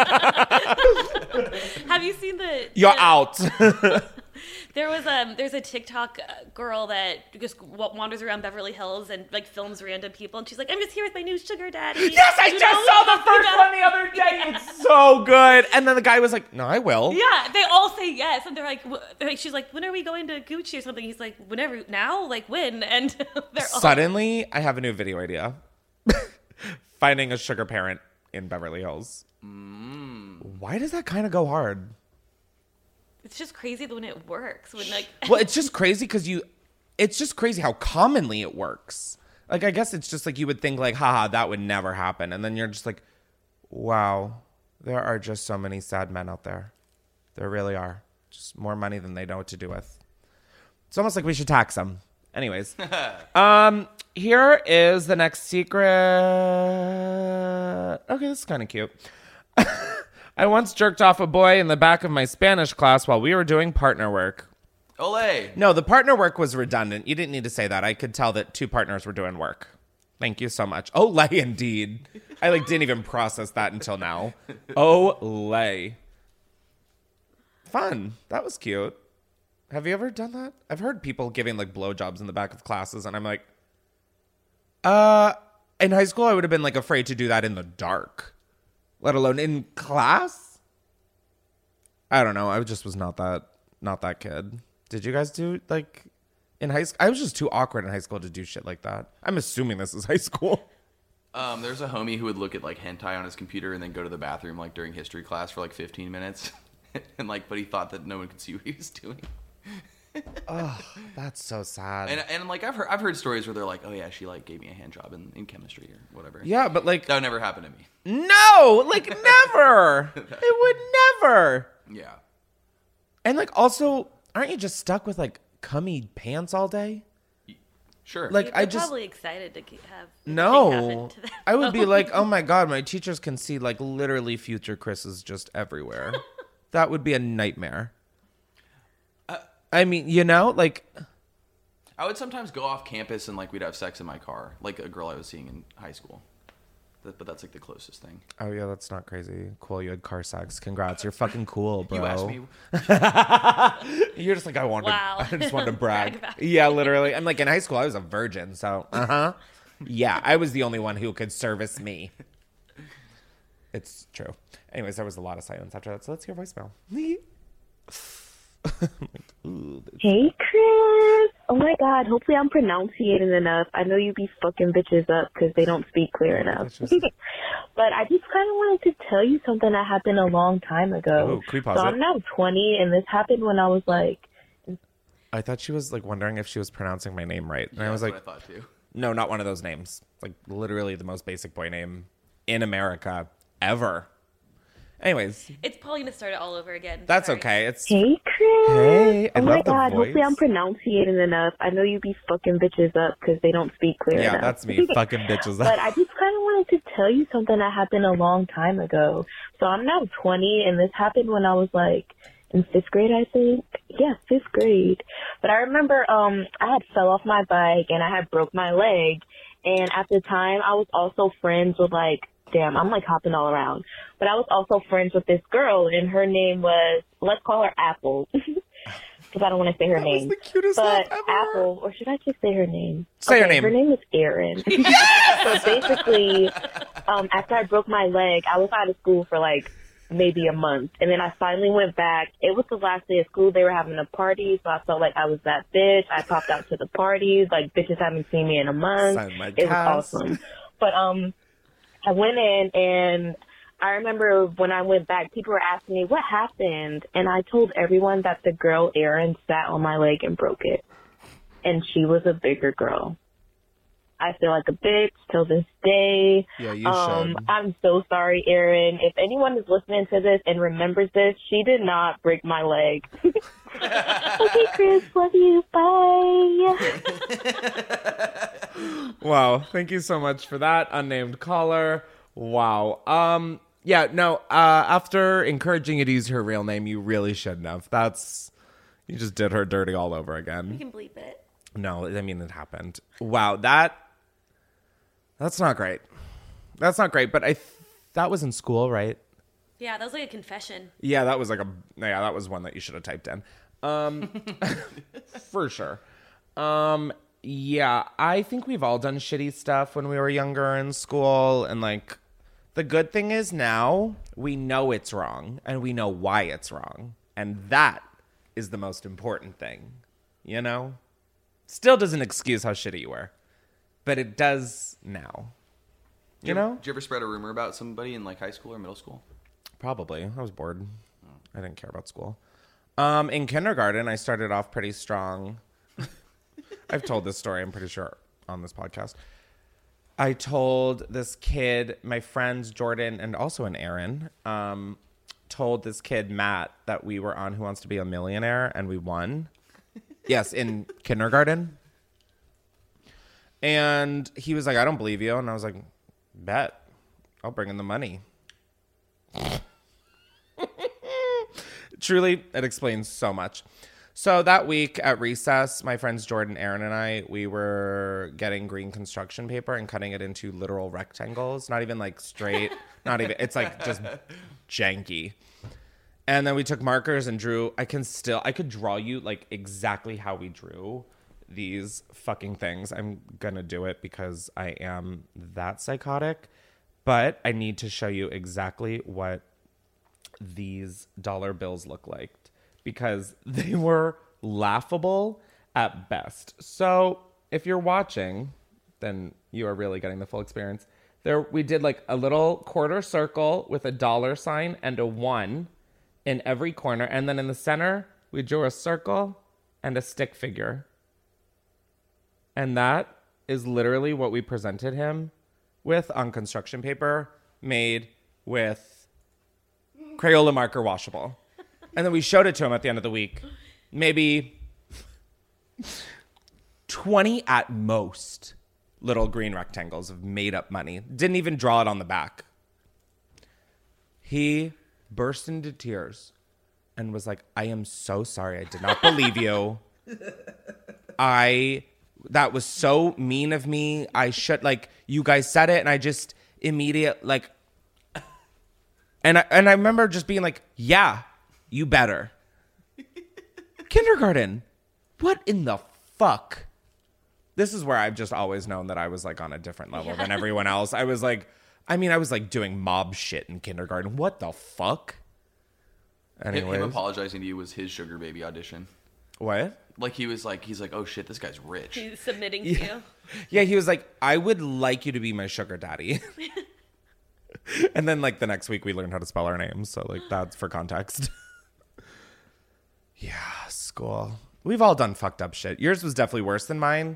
Have you seen the? You're out. There's a TikTok girl that just wanders around Beverly Hills and like films random people, and she's like, "I'm just here with my new sugar daddy." Yes, I just saw the first one the other day. It's so good. And then the guy was like, "No, I will." Yeah, they all say yes, and they're like, she's like, "When are we going to Gucci or something?" He's like, "Whenever, now, like when?" And they're all Suddenly, I have a new video idea. Finding a sugar parent in Beverly Hills. Why does that kind of go hard? It's just crazy when it works. When like, Well, it's just crazy because it's just crazy how commonly it works. Like, I guess it's just like you would think like, haha, that would never happen. And then you're just like, wow, there are just so many sad men out there. There really are. Just more money than they know what to do with. It's almost like we should tax them. Anyways, here is the next secret. Okay, this is kind of cute. I once jerked off a boy in the back of my Spanish class while we were doing partner work. Ole. No, the partner work was redundant. You didn't need to say that. I could tell that two partners were doing work. Thank you so much. Olay, indeed. I didn't even process that until now. Olay. Fun. That was cute. Have you ever done that? I've heard people giving like blowjobs in the back of classes, and I'm like, in high school, I would have been like afraid to do that in the dark, let alone in class. I don't know. I just was not that kid. Did you guys do like in high school? I was just too awkward in high school to do shit like that. I'm assuming this is high school. There's a homie who would look at like hentai on his computer and then go to the bathroom like during history class for like 15 minutes, and like, but he thought that no one could see what he was doing. Oh, that's so sad. And like I've heard stories where they're like, oh yeah, she like gave me a hand job in chemistry or whatever. Yeah, but like that would never happen to me. No, like never. It would never. Yeah. And like also, aren't you just stuck with like cummy pants all day? Sure. Like You're I just probably excited to have no. I would be like, oh my God, my teachers can see like literally future Chris's just everywhere. That would be a nightmare. I mean, you know, like I would sometimes go off campus and like we'd have sex in my car, like a girl I was seeing in high school. But that's like the closest thing. Oh yeah, that's not crazy. Cool, you had car sex. Congrats, you're fucking cool, bro. You asked me. You're just like I just wanted to brag. Brag Yeah, literally. I'm like in high school I was a virgin, so yeah, I was the only one who could service me. It's true. Anyways, there was a lot of silence after that, so let's hear voicemail. Hey, Chris. Oh my God. Hopefully I'm pronunciating enough. I know you be fucking bitches up because they don't speak clear enough. But I just kind of wanted to tell you something that happened a long time ago. Oh, can we pause so I'm now 20, and this happened when I was like... I thought she was like wondering if she was pronouncing my name right. And Yeah, I was that's like, what I thought too. No, not one of those names. Like literally the most basic boy name in America ever. Anyways. It's probably going to start it all over again. That's Sorry. okay. It's Hey, Chris. Hey, I oh love my the God. voice. Hopefully I'm pronunciating enough. I know you be fucking bitches up because they don't speak clear enough. Yeah, that's me. Fucking bitches. But I just kind of wanted to tell you something that happened a long time ago. So I'm now 20, and this happened when I was like in 5th grade, I think. Yeah, 5th grade. But I remember I had fell off my bike and I had broke my leg. And at the time, I was also friends with like, damn, I'm like hopping all around. But I was also friends with this girl, and her name was, let's call her Apple. Because I don't want to say her name. Was the cutest but name ever. Apple, or should I just say her name? Say her name. Her name is Erin. So basically, after I broke my leg, I was out of school for like maybe a month. And then I finally went back. It was the last day of school. They were having a party, so I felt like I was that bitch. I popped out to the parties. Like, bitches haven't seen me in a month. Sign my It was cast. awesome. But I went in and I remember when I went back, people were asking me what happened, and I told everyone that the girl Erin sat on my leg and broke it, and she was a bigger girl. I feel like a bitch till this day. Yeah, you should. I'm so sorry, Erin. If anyone is listening to this and remembers this, she did not break my leg. Okay, Chris, love you. Bye. Wow, thank you so much for that, unnamed caller. Wow. Yeah, no, after encouraging you to use her real name, you really shouldn't have. You just did her dirty all over again. You can bleep it. No, I mean, it happened. Wow, that's not great. That's not great, but that was in school, right? Yeah, that was like a confession. Yeah, that was that was one that you should have typed in. For sure. Yeah, I think we've all done shitty stuff when we were younger in school, and like, the good thing is now we know it's wrong and we know why it's wrong. And that is the most important thing, you know? Still doesn't excuse how shitty you were, but it does now. You know? Did you ever spread a rumor about somebody in like high school or middle school? Probably. I was bored. I didn't care about school. In kindergarten, I started off pretty strong. I've told this story, I'm pretty sure, on this podcast. I told this kid, my friends Jordan and also an Aaron, told this kid Matt that we were on Who Wants to Be a Millionaire and we won. Yes, in kindergarten. And he was like, I don't believe you. And I was like, bet. I'll bring in the money. Truly, it explains so much. So that week at recess, my friends Jordan, Aaron, and I, we were getting green construction paper and cutting it into literal rectangles. Not even like straight. Not even. It's like just janky. And then we took markers and drew. I could draw you like exactly how we drew these fucking things. I'm going to do it because I am that psychotic. But I need to show you exactly what these dollar bills look like, because they were laughable at best. So if you're watching, then you are really getting the full experience. There, we did like a little quarter circle with a dollar sign and a 1 in every corner. And then in the center, we drew a circle and a stick figure. And that is literally what we presented him with on construction paper made with Crayola marker washable. And then we showed it to him at the end of the week. Maybe 20 at most little green rectangles of made up money. Didn't even draw it on the back. He burst into tears and was like, I am so sorry. I did not believe you. That was so mean of me. I should, like, you guys said it and I just immediate, like, and I remember just being like, yeah, you better. Kindergarten. What in the fuck? This is where I've just always known that I was like on a different level than everyone else. I was like doing mob shit in kindergarten. What the fuck? Anyways. Him apologizing to you was his sugar baby audition. What? Like he's like, oh shit, this guy's rich. He's submitting to you. Yeah, he was like, I would like you to be my sugar daddy. And then like the next week we learned how to spell our names. So like that's for context. Yeah, school. We've all done fucked up shit. Yours was definitely worse than mine.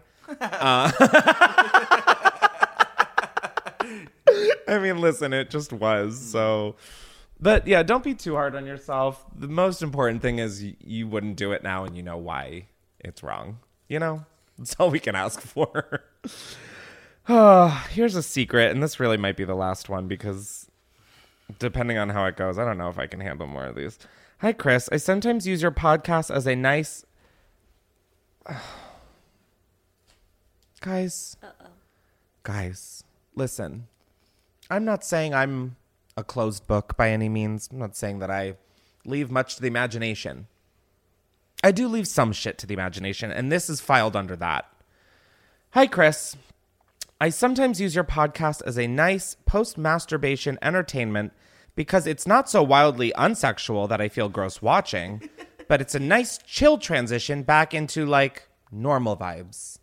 I mean, listen, it just was. So, but yeah, don't be too hard on yourself. The most important thing is you wouldn't do it now and you know why it's wrong. You know, that's all we can ask for. Here's a secret, and this really might be the last one because depending on how it goes, I don't know if I can handle more of these. Hi, Chris. I sometimes use your podcast as a nice... Guys. Uh-oh. Guys, listen. I'm not saying I'm a closed book by any means. I'm not saying that I leave much to the imagination. I do leave some shit to the imagination, and this is filed under that. Hi, Chris. I sometimes use your podcast as a nice post-masturbation entertainment because it's not so wildly unsexual that I feel gross watching, but it's a nice chill transition back into, like, normal vibes.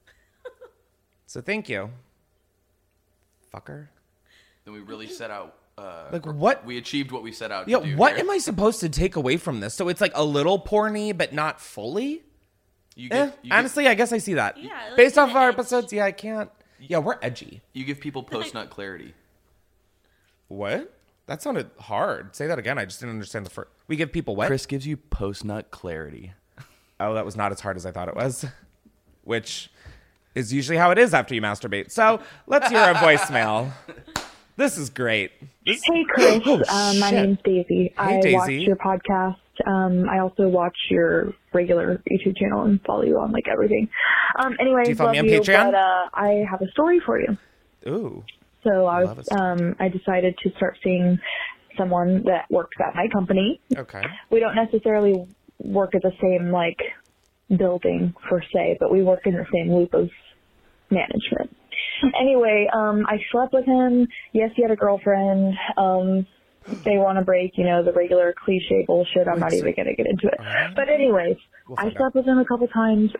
So thank you. Fucker. Then we really set out like what? We achieved what we set out to do. Yeah, what here. am I supposed to take away from this? So it's like a little porny, but not fully? Honestly, I guess I see that. Yeah, like based off of our edge. episodes, yeah, I can't. Yeah, we're edgy. You give people post-nut clarity. What? That sounded hard. Say that again. I just didn't understand the first. We give people what? Chris gives you post-nut clarity. Oh, that was not as hard as I thought it was. Which is usually how it is after you masturbate. So let's hear a voicemail. This is great. Hey, Chris. My name's Daisy. I Daisy. watch your podcast. I also watch your regular YouTube channel and follow you on like everything. Anyway, Do you follow love me on you, Patreon? but I have a story for you. Ooh. So I decided to start seeing someone that works at my company. Okay. We don't necessarily work at the same like building per se, but we work in the same loop of management. Anyway, I slept with him. Yes, he had a girlfriend. They want to break, the regular cliche bullshit. I'm not even going to get into it. But anyways, I slept with him a couple times.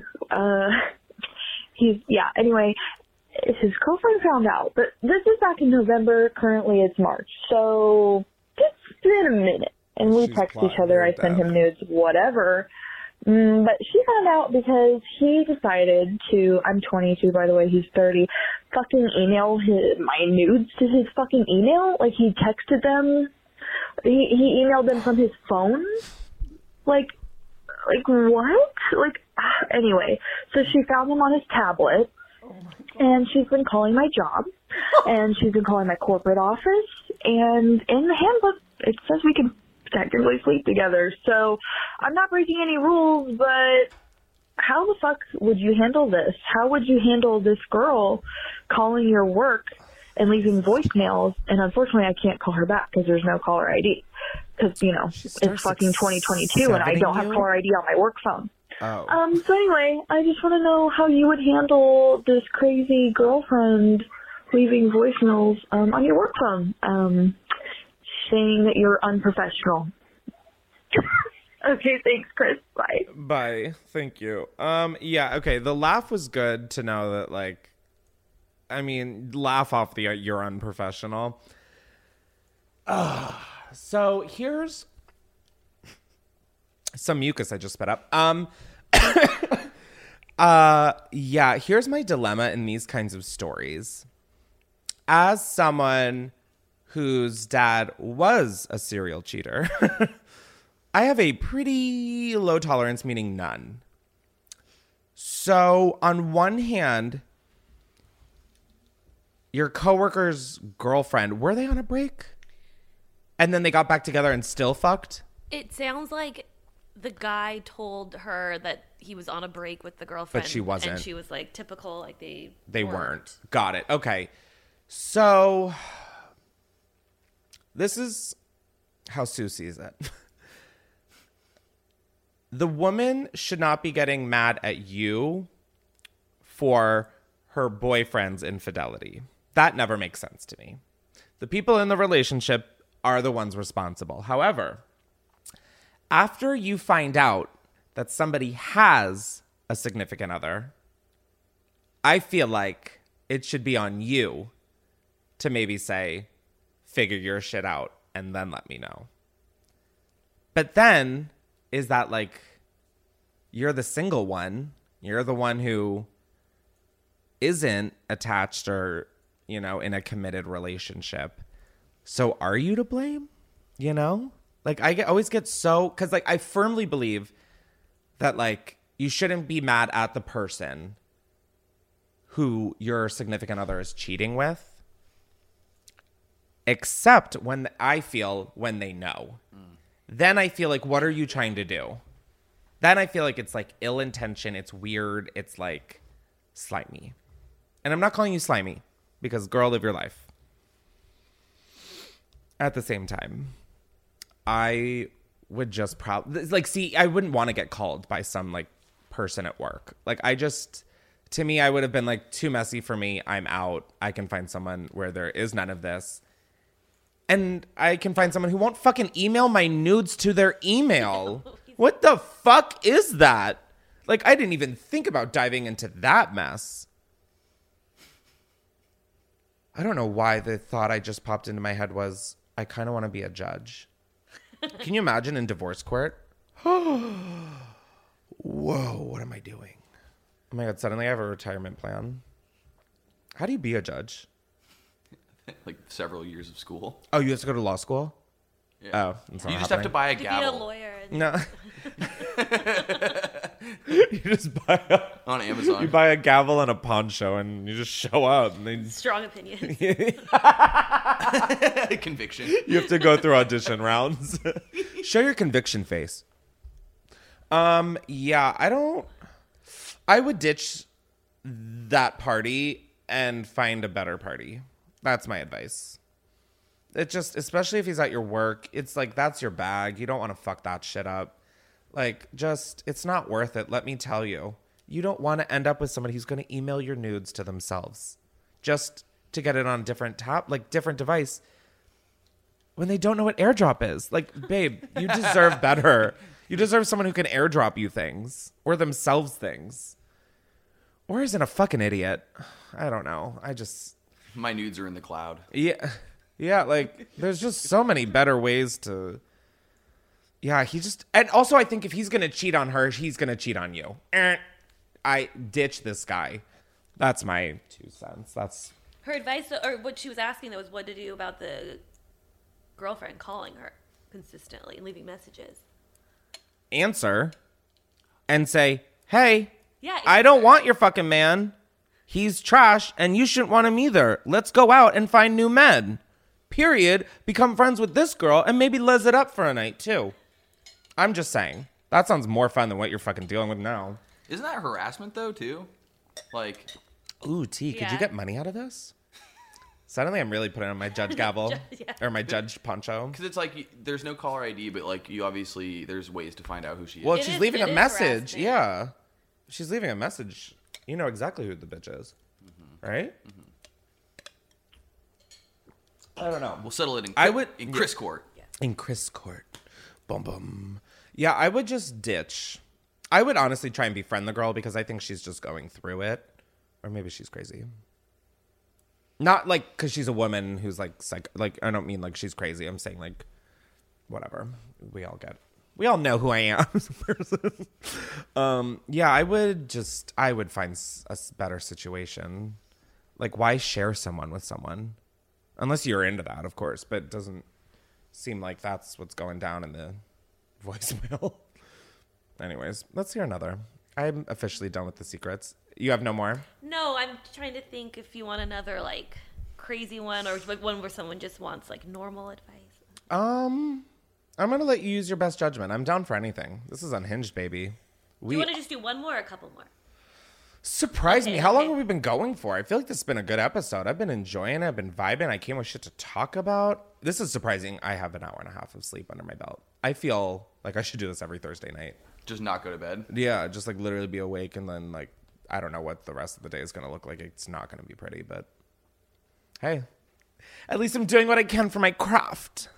Anyway, his girlfriend found out. But this is back in November. Currently it's March. So it's been a minute. And we text each other. I send him nudes, whatever. But she found out because he decided to, I'm 22, by the way, he's 30, fucking email my nudes to his fucking email. Like, he texted them. He emailed them from his phone. Like what? Anyway, so she found them on his tablet. And she's been calling my job. And she's been calling my corporate office. And in the handbook, it says we can technically sleep together. So I'm not breaking any rules, but how the fuck would you handle this? How would you handle this girl calling your work and leaving voicemails? And unfortunately, I can't call her back because there's no caller ID. Because, it's fucking 2022 and I don't have caller ID on my work phone. Oh. So anyway, I just want to know how you would handle this crazy girlfriend leaving voicemails on your work phone. Saying that you're unprofessional. Okay, thanks, Chris. Bye. Bye. Thank you. Yeah, okay. The laugh was good to know that, laugh off the you're unprofessional. So here's some mucus I just spit up. Yeah, here's my dilemma in these kinds of stories. As someone whose dad was a serial cheater, I have a pretty low tolerance, meaning none. So on one hand, your coworker's girlfriend, were they on a break? And then they got back together and still fucked? It sounds like the guy told her that he was on a break with the girlfriend. But she wasn't. And she was like typical, like they weren't. Got it. Okay. So this is how Sue sees it. The woman should not be getting mad at you for her boyfriend's infidelity. That never makes sense to me. The people in the relationship are the ones responsible. However, after you find out that somebody has a significant other, I feel like it should be on you to maybe say, figure your shit out and then let me know. But then, is that like, you're the single one, you're the one who isn't attached or, in a committed relationship. So are you to blame? Like, always get so, because I firmly believe that you shouldn't be mad at the person who your significant other is cheating with. Except when they know. Then I feel like, what are you trying to do? Then I feel like it's ill intention. It's weird. It's slimy. And I'm not calling you slimy because, girl, live your life. At the same time, I would just I wouldn't want to get called by some person at work. To me, I would have been too messy for me. I'm out. I can find someone where there is none of this. And I can find someone who won't fucking email my nudes to their email. What the fuck is that? I didn't even think about diving into that mess. I don't know why the thought I just popped into my head was, I kind of want to be a judge. Can you imagine in divorce court? Whoa, what am I doing? Oh my God, suddenly I have a retirement plan. How do you be a judge? Like several years of school. Oh, you have to go to law school? Yeah. Oh, that's not you just happening. have to buy a To gavel. be a lawyer. No. You just buy on Amazon. You buy a gavel and a poncho and you just show up. And they... Strong opinions. Conviction. You have to go through audition rounds. Show your conviction face. Yeah, I would ditch that party and find a better party. That's my advice. It just, especially if he's at your work, it's like, that's your bag. You don't want to fuck that shit up. Like, just, it's not worth it. Let me tell you. You don't want to end up with somebody who's going to email your nudes to themselves just to get it on a different different device when they don't know what AirDrop is. Like, babe, you deserve better. You deserve someone who can AirDrop you things or themselves things. Or isn't a fucking idiot. I don't know. My nudes are in the cloud. Yeah. Yeah, like, there's just so many better ways to... Yeah, and also I think if he's going to cheat on her, he's going to cheat on you. I ditch this guy. That's my 2 cents. That's... Her advice, or what she was asking, though, was what to do about the girlfriend calling her consistently and leaving messages. Answer and say, hey, yeah, I don't want your fucking man. He's trash, and you shouldn't want him either. Let's go out and find new men. Period. Become friends with this girl and maybe les it up for a night too. I'm just saying. That sounds more fun than what you're fucking dealing with now. Isn't that harassment though too? Like, ooh, T, could you get money out of this? Suddenly I'm really putting on my judge gavel or my judge poncho. Because it's like, there's no caller ID, but like you obviously, there's ways to find out who she is. Well, she's leaving a message. Yeah. She's leaving a message. You know exactly who the bitch is. Mm-hmm. Right? Mm-hmm. I don't know. We'll settle it in Chris court. Yeah. In Chris court. Bum bum. Yeah, I would just ditch. I would honestly try and befriend the girl because I think she's just going through it. Or maybe she's crazy. Not like because she's a woman who's like I don't mean like she's crazy. I'm saying like whatever. We all know who I am as a person. Yeah, I would find a better situation. Like, why share someone with someone? Unless you're into that, of course, but it doesn't seem like that's what's going down in the voicemail. Anyways, let's hear another. I'm officially done with the secrets. You have no more? No, I'm trying to think if you want another, like, crazy one or like one where someone just wants, like, normal advice. I'm going to let you use your best judgment. I'm down for anything. This is Unhinged, baby. Do you want to just do one more or a couple more? Surprise me. How long have we been going for? I feel like this has been a good episode. I've been enjoying it. I've been vibing. I came with shit to talk about. This is surprising. I have an hour and a half of sleep under my belt. I feel like I should do this every Thursday night. Just not go to bed? Yeah, just like literally be awake and then like, I don't know what the rest of the day is going to look like. It's not going to be pretty, but hey, at least I'm doing what I can for my craft.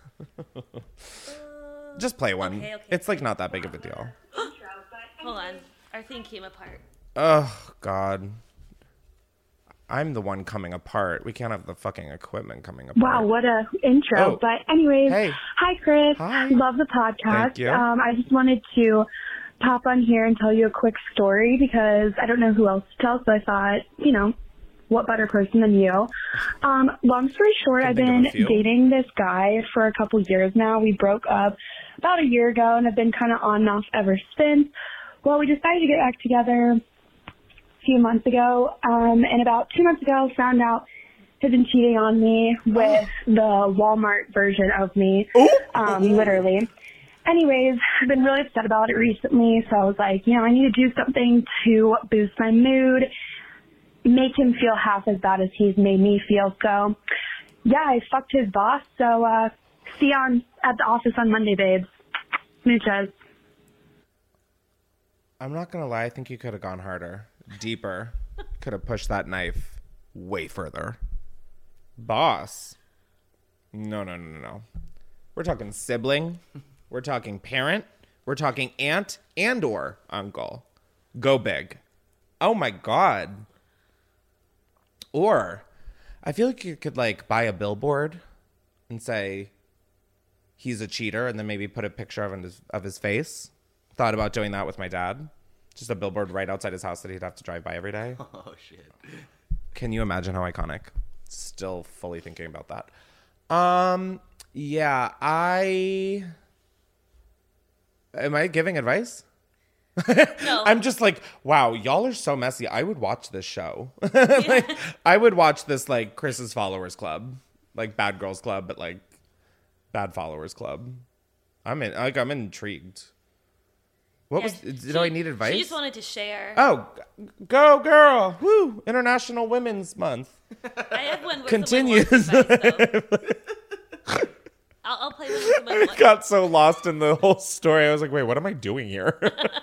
Just play one. Okay. It's like not that big of a deal. Hold on. Our thing came apart. Oh, God. I'm the one coming apart. We can't have the fucking equipment coming apart. Wow, what a intro. Oh. But anyways, hey. Hi, Chris. Hi. Love the podcast. Thank you. I just wanted to pop on here and tell you a quick story because I don't know who else to tell, so I thought, what better person than you? Long story short, I've been dating this guy for a couple years now. We broke up about a year ago and have been kind of on and off ever since. Well, we decided to get back together a few months ago, and about 2 months ago found out he'd been cheating on me with the Walmart version of me, literally. Anyways, I've been really upset about it recently, so I was like, I need to do something to boost my mood, make him feel half as bad as he's made me feel. So, yeah, I fucked his boss, so see you at the office on Monday, babes. Smooches. I'm not going to lie, I think you could have gone harder, deeper, could have pushed that knife way further. Boss? No. We're talking sibling. We're talking parent. We're talking aunt and or uncle. Go big. Oh, my God. Or I feel like you could like buy a billboard and say he's a cheater, and then maybe put a picture of his face. Thought about doing that with my dad. Just a billboard right outside his house that he'd have to drive by every day. Oh shit! Can you imagine how iconic? Still fully thinking about that. Yeah, am I giving advice? No. I'm just like, wow, y'all are so messy. I would watch this show. Like, I would watch this like Chris's Followers Club, like Bad Girls Club, but like Bad Followers Club. I'm intrigued. Do I need advice? She just wanted to share. Oh, go girl! Woo! International Women's Month. I have one. Continues. I'll play with someone. I got so lost in the whole story. I was like, wait, what am I doing here?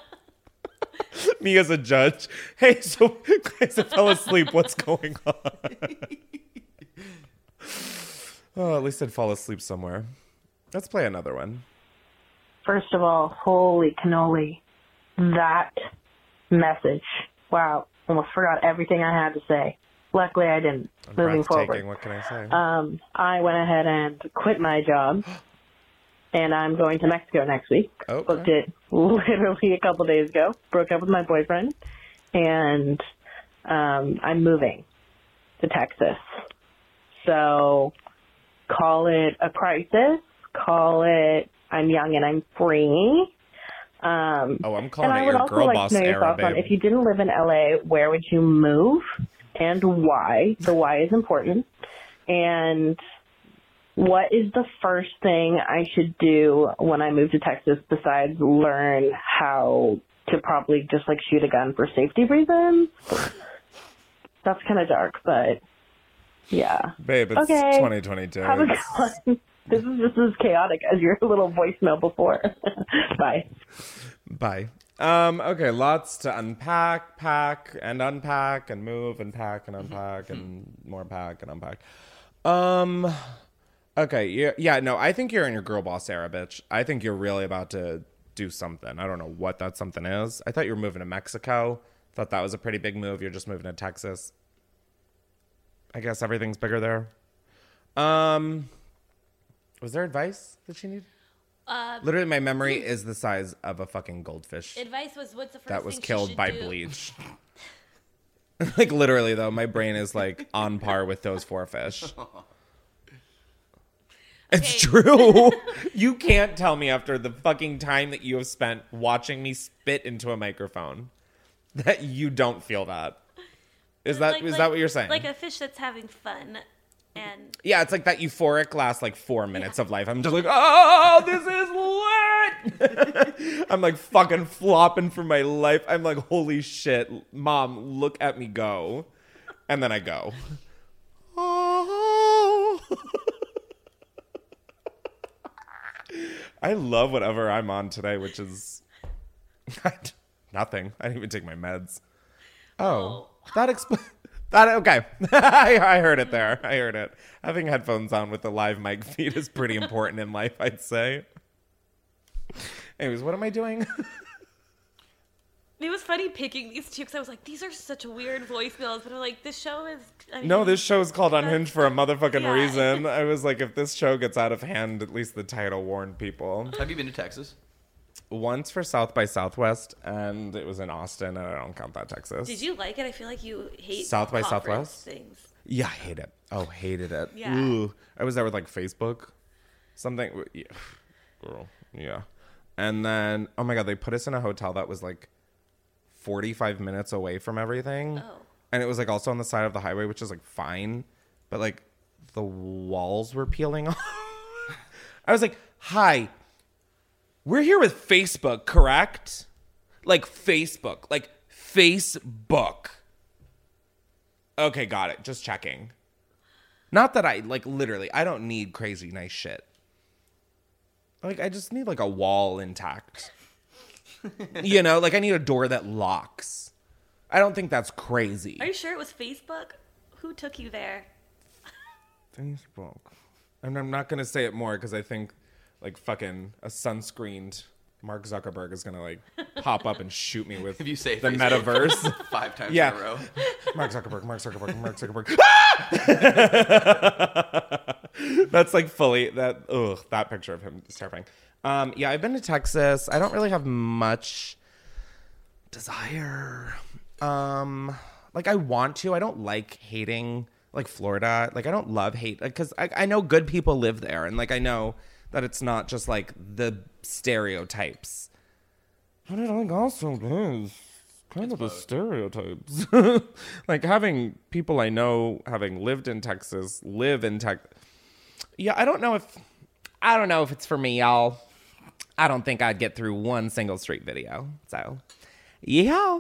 Me as a judge. Hey, so guys, I fell asleep. What's going on? Oh, at least I'd fall asleep somewhere. Let's play another one. First of all, holy cannoli. That message. Wow. Almost forgot everything I had to say. Luckily, I didn't. Moving forward. What can I say? I went ahead and quit my job, and I'm going to Mexico next week. Okay. Booked it literally a couple days ago. Broke up with my boyfriend, and I'm moving to Texas. So call it a crisis. Call it I'm young and I'm free. I'm calling it your girl boss era, babe. And I would also like to know your thoughts on, if you didn't live in LA, where would you move and why? The why is important. And what is the first thing I should do when I move to Texas besides learn how to probably just like shoot a gun for safety reasons? That's kind of dark, but yeah. Babe, it's okay. 2022. Have a good one. This is just as chaotic as your little voicemail before. Bye. Bye. Okay, lots to unpack, pack, and unpack, and move, and pack, and unpack, and more pack, and unpack. Okay, yeah, no, I think you're in your girl boss era, bitch. I think you're really about to do something. I don't know what that something is. I thought you were moving to Mexico. Thought that was a pretty big move. You're just moving to Texas. I guess everything's bigger there. Was there advice that she needed? Literally, my memory is the size of a fucking goldfish. Advice was, what's the first that was thing killed by do? bleach. Like, literally, though, my brain is, like, on par with those 4 fish. It's true. You can't tell me after the fucking time that you have spent watching me spit into a microphone that you don't feel that. Is that what you're saying? Like a fish that's having fun. And yeah, it's like that euphoric last like 4 minutes of life. I'm just like, oh, this is lit. I'm like fucking flopping for my life. I'm like, holy shit, Mom, look at me go. And then I go. Oh. I love whatever I'm on today, which is nothing. I didn't even take my meds. Oh. That explains. Okay. I heard it there. I heard it. Having headphones on with a live mic feed is pretty important in life, I'd say. Anyways, what am I doing? It was funny picking these two because I was like, these are such weird voicemails. But I'm like, this show is... No, this show is called Unhinged for a motherfucking reason. I was like, if this show gets out of hand, at least the title warned people. Have you been to Texas? Once for South by Southwest, and it was in Austin, and I don't count that Texas. Did you like it? I feel like you hate South by Southwest things. Yeah, I hate it. Oh, hated it. Yeah. Ooh. I was there with like Facebook. Something. Yeah. Girl. Yeah. And then, oh my God, they put us in a hotel that was like 45 minutes away from everything. Oh. And it was like also on the side of the highway, which is like fine. But like the walls were peeling off. I was like, hi. We're here with Facebook, correct? Like Facebook. Like Facebook. Okay, got it. Just checking. Not that I, like, literally, I don't need crazy nice shit. Like, I just need, like, a wall intact. You know? Like, I need a door that locks. I don't think that's crazy. Are you sure it was Facebook? Who took you there? Facebook. And I'm not going to say it more because I think... like fucking a sunscreened Mark Zuckerberg is gonna like pop up and shoot me with if you say the Facebook metaverse 5 times in a row. Mark Zuckerberg. That's like fully that picture of him is terrifying. Yeah, I've been to Texas. I don't really have much desire. Like I want to. I don't like hating like Florida. Like I don't love hate because I know good people live there, and like I know that it's not just like the stereotypes. But it like also is kind of the stereotypes. Like having people I know having lived in Texas live in Texas. Yeah, I don't know if it's for me, y'all. I don't think I'd get through one single street video. So, yeah.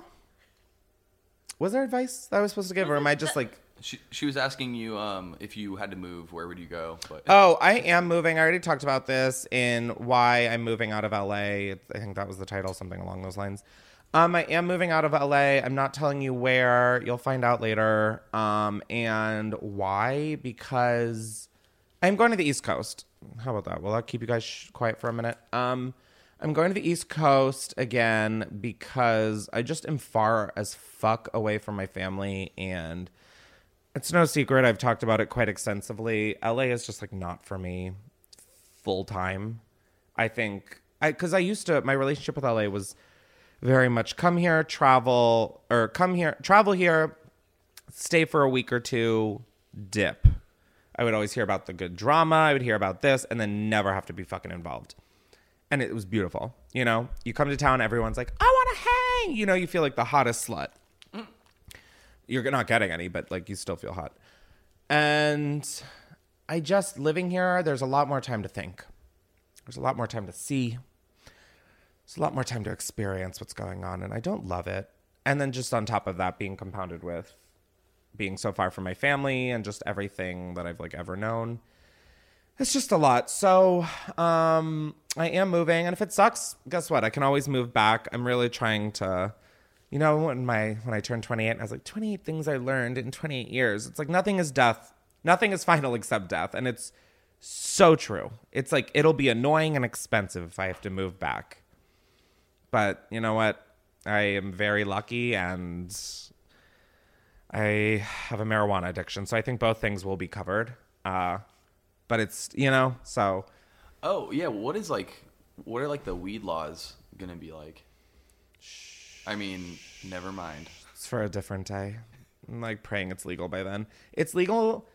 Was there advice that I was supposed to give, or am I just like... She was asking you if you had to move, where would you go? But... Oh, I am moving. I already talked about this in why I'm moving out of LA. I think that was the title, something along those lines. I am moving out of LA. I'm not telling you where. You'll find out later. And why? Because I'm going to the East Coast. How about that? Will that keep you guys quiet for a minute? I'm going to the East Coast again because I just am far as fuck away from my family, and it's no secret. I've talked about it quite extensively. LA is just like not for me full time. I think because I used to, my relationship with LA was very much come here, travel here, stay for a week or two, dip. I would always hear about the good drama. I would hear about this and then never have to be fucking involved. And it was beautiful. You know, you come to town, everyone's like, I want to hang. You know, you feel like the hottest slut. You're not getting any, but like you still feel hot. And I just, living here, there's a lot more time to think. There's a lot more time to see. There's a lot more time to experience what's going on. And I don't love it. And then just on top of that, being compounded with being so far from my family and just everything that I've like ever known. It's just a lot. So I am moving. And if it sucks, guess what? I can always move back. I'm really trying to, you know, when I turned 28, I was like, 28 things I learned in 28 years. It's like nothing is death. Nothing is final except death. And it's so true. It's like it'll be annoying and expensive if I have to move back. But you know what? I am very lucky and I have a marijuana addiction, so I think both things will be covered. But it's, you know, so. Oh, yeah. What are like the weed laws going to be like? I mean, never mind. It's for a different day. I'm like praying it's legal by then. It's legal.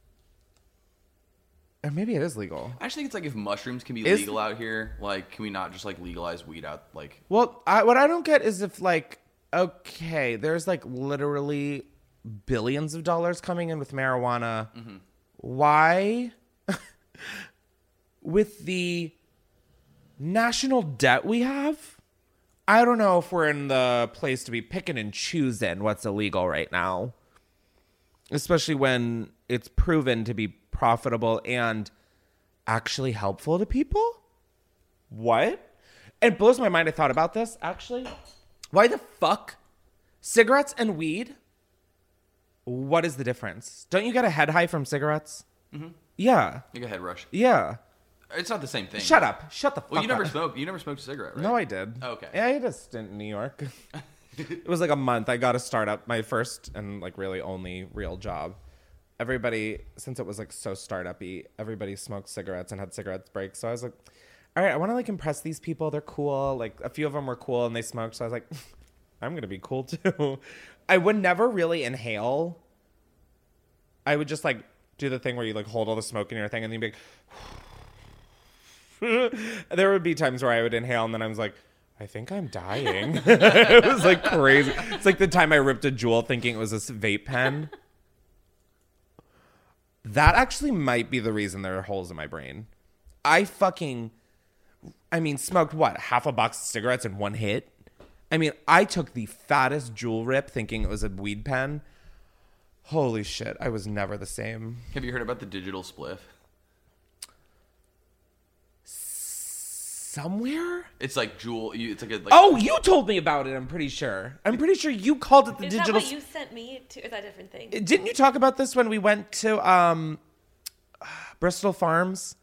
Or maybe it is legal. I actually think it's like if mushrooms can be legal out here, like, can we not just like legalize weed out? Like, well, what I don't get is if like, okay, there's like literally billions of dollars coming in with marijuana. Mm-hmm. Why, with the national debt we have, I don't know if we're in the place to be picking and choosing what's illegal right now, especially when it's proven to be profitable and actually helpful to people. What? It blows my mind. I thought about this actually. Why the fuck cigarettes and weed? What is the difference? Don't you get a head high from cigarettes? Mm-hmm. Yeah. You get a head rush. Yeah. It's not the same thing. Shut up. Shut the fuck up. Well, you never smoked a cigarette, right? No, I did. Oh, okay. Yeah, I had a stint in New York. It was like a month. I got a startup, my first and like really only real job. Everybody, since it was like so startup-y, everybody smoked cigarettes and had cigarettes breaks. So I was like, all right, I want to like impress these people. They're cool. Like a few of them were cool and they smoked. So I was like, I'm going to be cool too. I would never really inhale. I would just like do the thing where you like hold all the smoke in your thing and then you'd be like, there would be times where I would inhale and then I was like, I think I'm dying. It was like crazy. It's like the time I ripped a Juul thinking it was a vape pen. That actually might be the reason there are holes in my brain. I smoked what? Half a box of cigarettes in one hit? I mean, I took the fattest Juul rip thinking it was a weed pen. Holy shit, I was never the same. Have you heard about the digital spliff? Somewhere? It's like Juul. It's like oh, you told me about it, I'm pretty sure. I'm pretty sure you called it the digital... Is that what you sent me to? Is that a different thing? Didn't you talk about this when we went to Bristol Farms?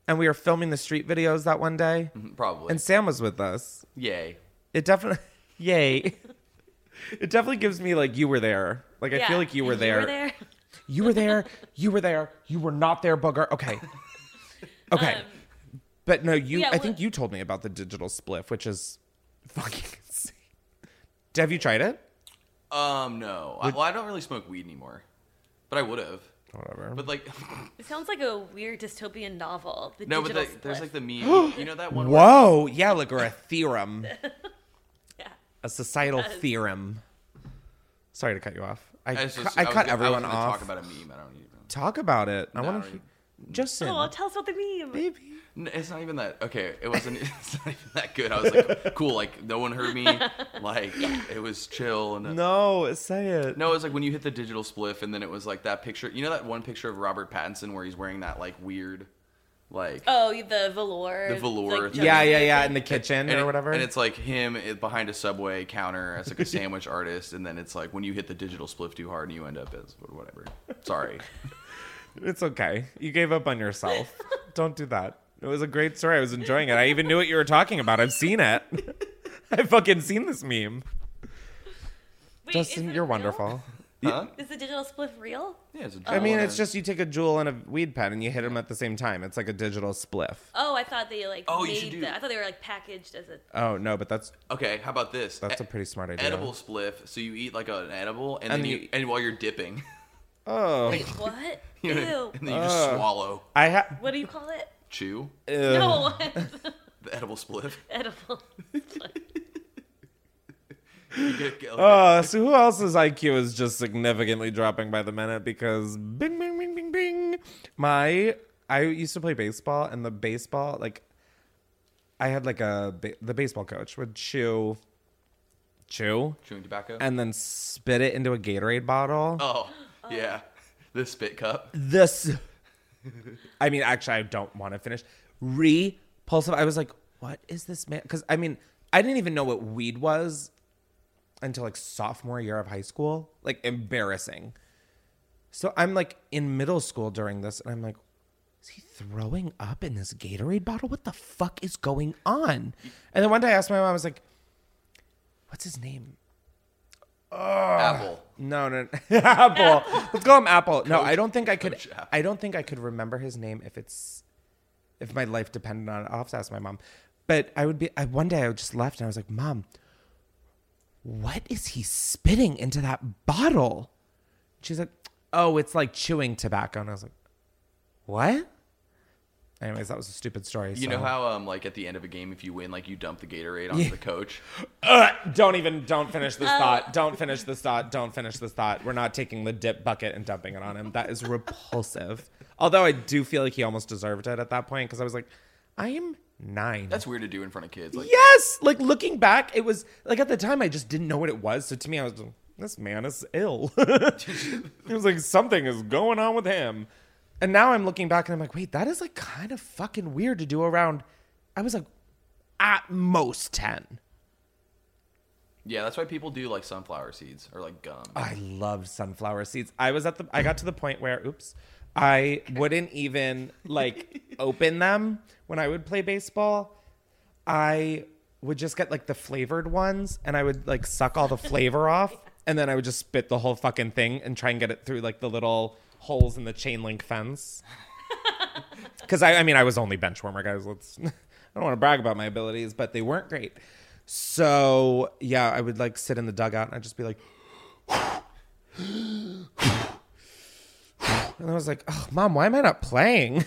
And we were filming the street videos that one day. Probably. And Sam was with us. Yay. It definitely, yay. It definitely gives me like, you were there. Like, I feel like you were there. You were there. You were there. You were not there, booger. Okay. Okay. But no, I think you told me about the digital spliff, which is fucking insane. Have you tried it? No. I don't really smoke weed anymore. But I would have. Whatever. But like, it sounds like a weird dystopian novel. There's like the meme. You know that one? Whoa, yeah, like or a theorem. Yeah, a societal theorem. Sorry to cut you off. I cut everyone off. Talk about a meme. I don't even talk about it. I want to. Justin. Oh, tell us about the meme, baby. No, it's not even that. Okay, it's not even that good. I was like, cool. Like no one heard me. Like it was chill. And no, say it. No, it was like when you hit the digital spliff, and then it was like that picture. You know that one picture of Robert Pattinson where he's wearing that like weird, like the velour. The velour. Like, yeah, in the kitchen or whatever. And it's like him behind a Subway counter as like a sandwich artist, and then it's like when you hit the digital spliff too hard, and you end up as whatever. Sorry. It's okay. You gave up on yourself. Don't do that. It was a great story. I was enjoying it. I even knew what you were talking about. I've seen it. I've fucking seen this meme. Wait, Justin, you're wonderful. Huh? Is the digital spliff real? Yeah, it's a I mean, it's just you take a Juul and a weed pen and you hit them at the same time. It's like a digital spliff. Oh, I thought they like made that. I thought they were like packaged as a... Oh, no, but that's... Okay, how about this? That's a pretty smart idea. Edible spliff. So you eat like an edible and then and while you're dipping... Oh. Wait, what? Ew. And then you just swallow. What do you call it? Chew. Ew. No. The edible spliff. Edible spliff. So who else's IQ is just significantly dropping by the minute because bing, bing, bing, bing, bing. I used to play baseball, and the baseball, like, I had like the baseball coach would chewing tobacco, and then spit it into a Gatorade bottle. Oh. Yeah, the spit cup. I mean, actually, I don't want to finish. Repulsive. I was like, what is this, man? Because, I mean, I didn't even know what weed was until, like, sophomore year of high school. Like, embarrassing. So I'm, like, in middle school during this, and I'm like, is he throwing up in this Gatorade bottle? What the fuck is going on? And then one day I asked my mom, I was like, what's his name? Apple. No. Apple. Let's call him Apple. No, I don't think I could. I don't think I could remember his name if my life depended on it. I'll have to ask my mom. But one day I just left and I was like, Mom, what is he spitting into that bottle? She's like, oh, it's like chewing tobacco. And I was like, what? Anyways, that was a stupid story. You know how, like, at the end of a game, if you win, like, you dump the Gatorade onto the coach? Don't finish this thought. Don't finish this thought. We're not taking the dip bucket and dumping it on him. That is repulsive. Although I do feel like he almost deserved it at that point, because I was like, I am 9. That's weird to do in front of kids. Like, yes! Like, looking back, it was, like, at the time, I just didn't know what it was. So to me, I was like, this man is ill. It was like, something is going on with him. And now I'm looking back and I'm like, wait, that is like kind of fucking weird to do around. I was like, at most 10. Yeah, that's why people do like sunflower seeds or like gum. I loved sunflower seeds. I got to the point where, I wouldn't even like open them when I would play baseball. I would just get like the flavored ones and I would like suck all the flavor off. And then I would just spit the whole fucking thing and try and get it through like the little holes in the chain link fence. Because I mean, I was only bench warmer, guys. I don't want to brag about my abilities, but they weren't great. So yeah, I would like sit in the dugout and I'd just be like, and I was like, oh, Mom, why am I not playing?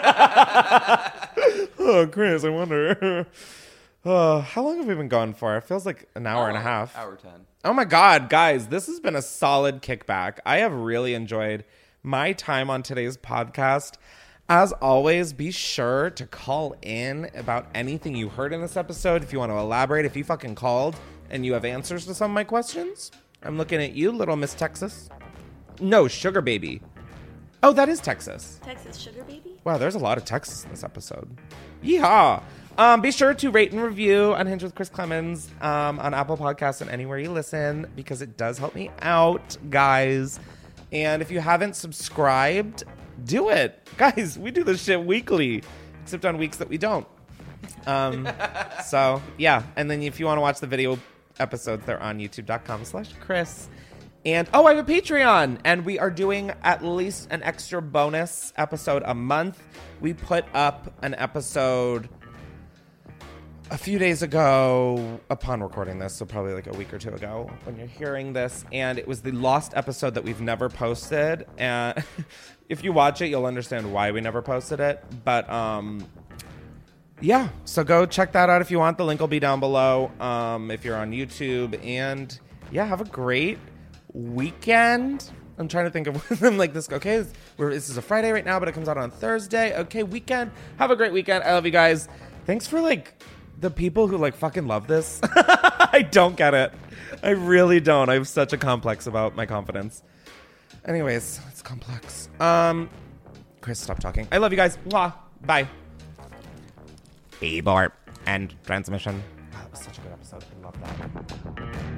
Oh, Chris, I wonder. How long have we been going for? It feels like an hour and a half. Hour 10. Oh my God, guys, this has been a solid kickback. I have really enjoyed my time on today's podcast. As always, be sure to call in about anything you heard in this episode. If you want to elaborate, if you fucking called and you have answers to some of my questions, I'm looking at you, little Miss Texas. No, Sugar Baby. Oh, that is Texas. Texas Sugar Baby? Wow, there's a lot of Texas in this episode. Yeehaw. Be sure to rate and review Unhinged with Chris Clemens on Apple Podcasts and anywhere you listen, because it does help me out, guys. And if you haven't subscribed, do it. Guys, we do this shit weekly. except on weeks that we don't. So, yeah. And then if you want to watch the video episodes, they're on youtube.com/Chris. And, I have a Patreon. And we are doing at least an extra bonus episode a month. We put up an episode a few days ago upon recording this, so probably like a week or two ago when you're hearing this. And it was the lost episode that we've never posted. And if you watch it, you'll understand why we never posted it. But, yeah, so go check that out if you want. The link will be down below if you're on YouTube. And, yeah, have a great weekend. I'm trying to think of when I'm like this. Okay, this is a Friday right now, but it comes out on Thursday. Okay, weekend. Have a great weekend. I love you guys. Thanks for, like, the people who, like, fucking love this. I don't get it. I really don't. I have such a complex about my confidence. Anyways, it's complex. Chris, stop talking. I love you guys. Mwah. Bye. Abort and transmission. That was such a good episode. I love that.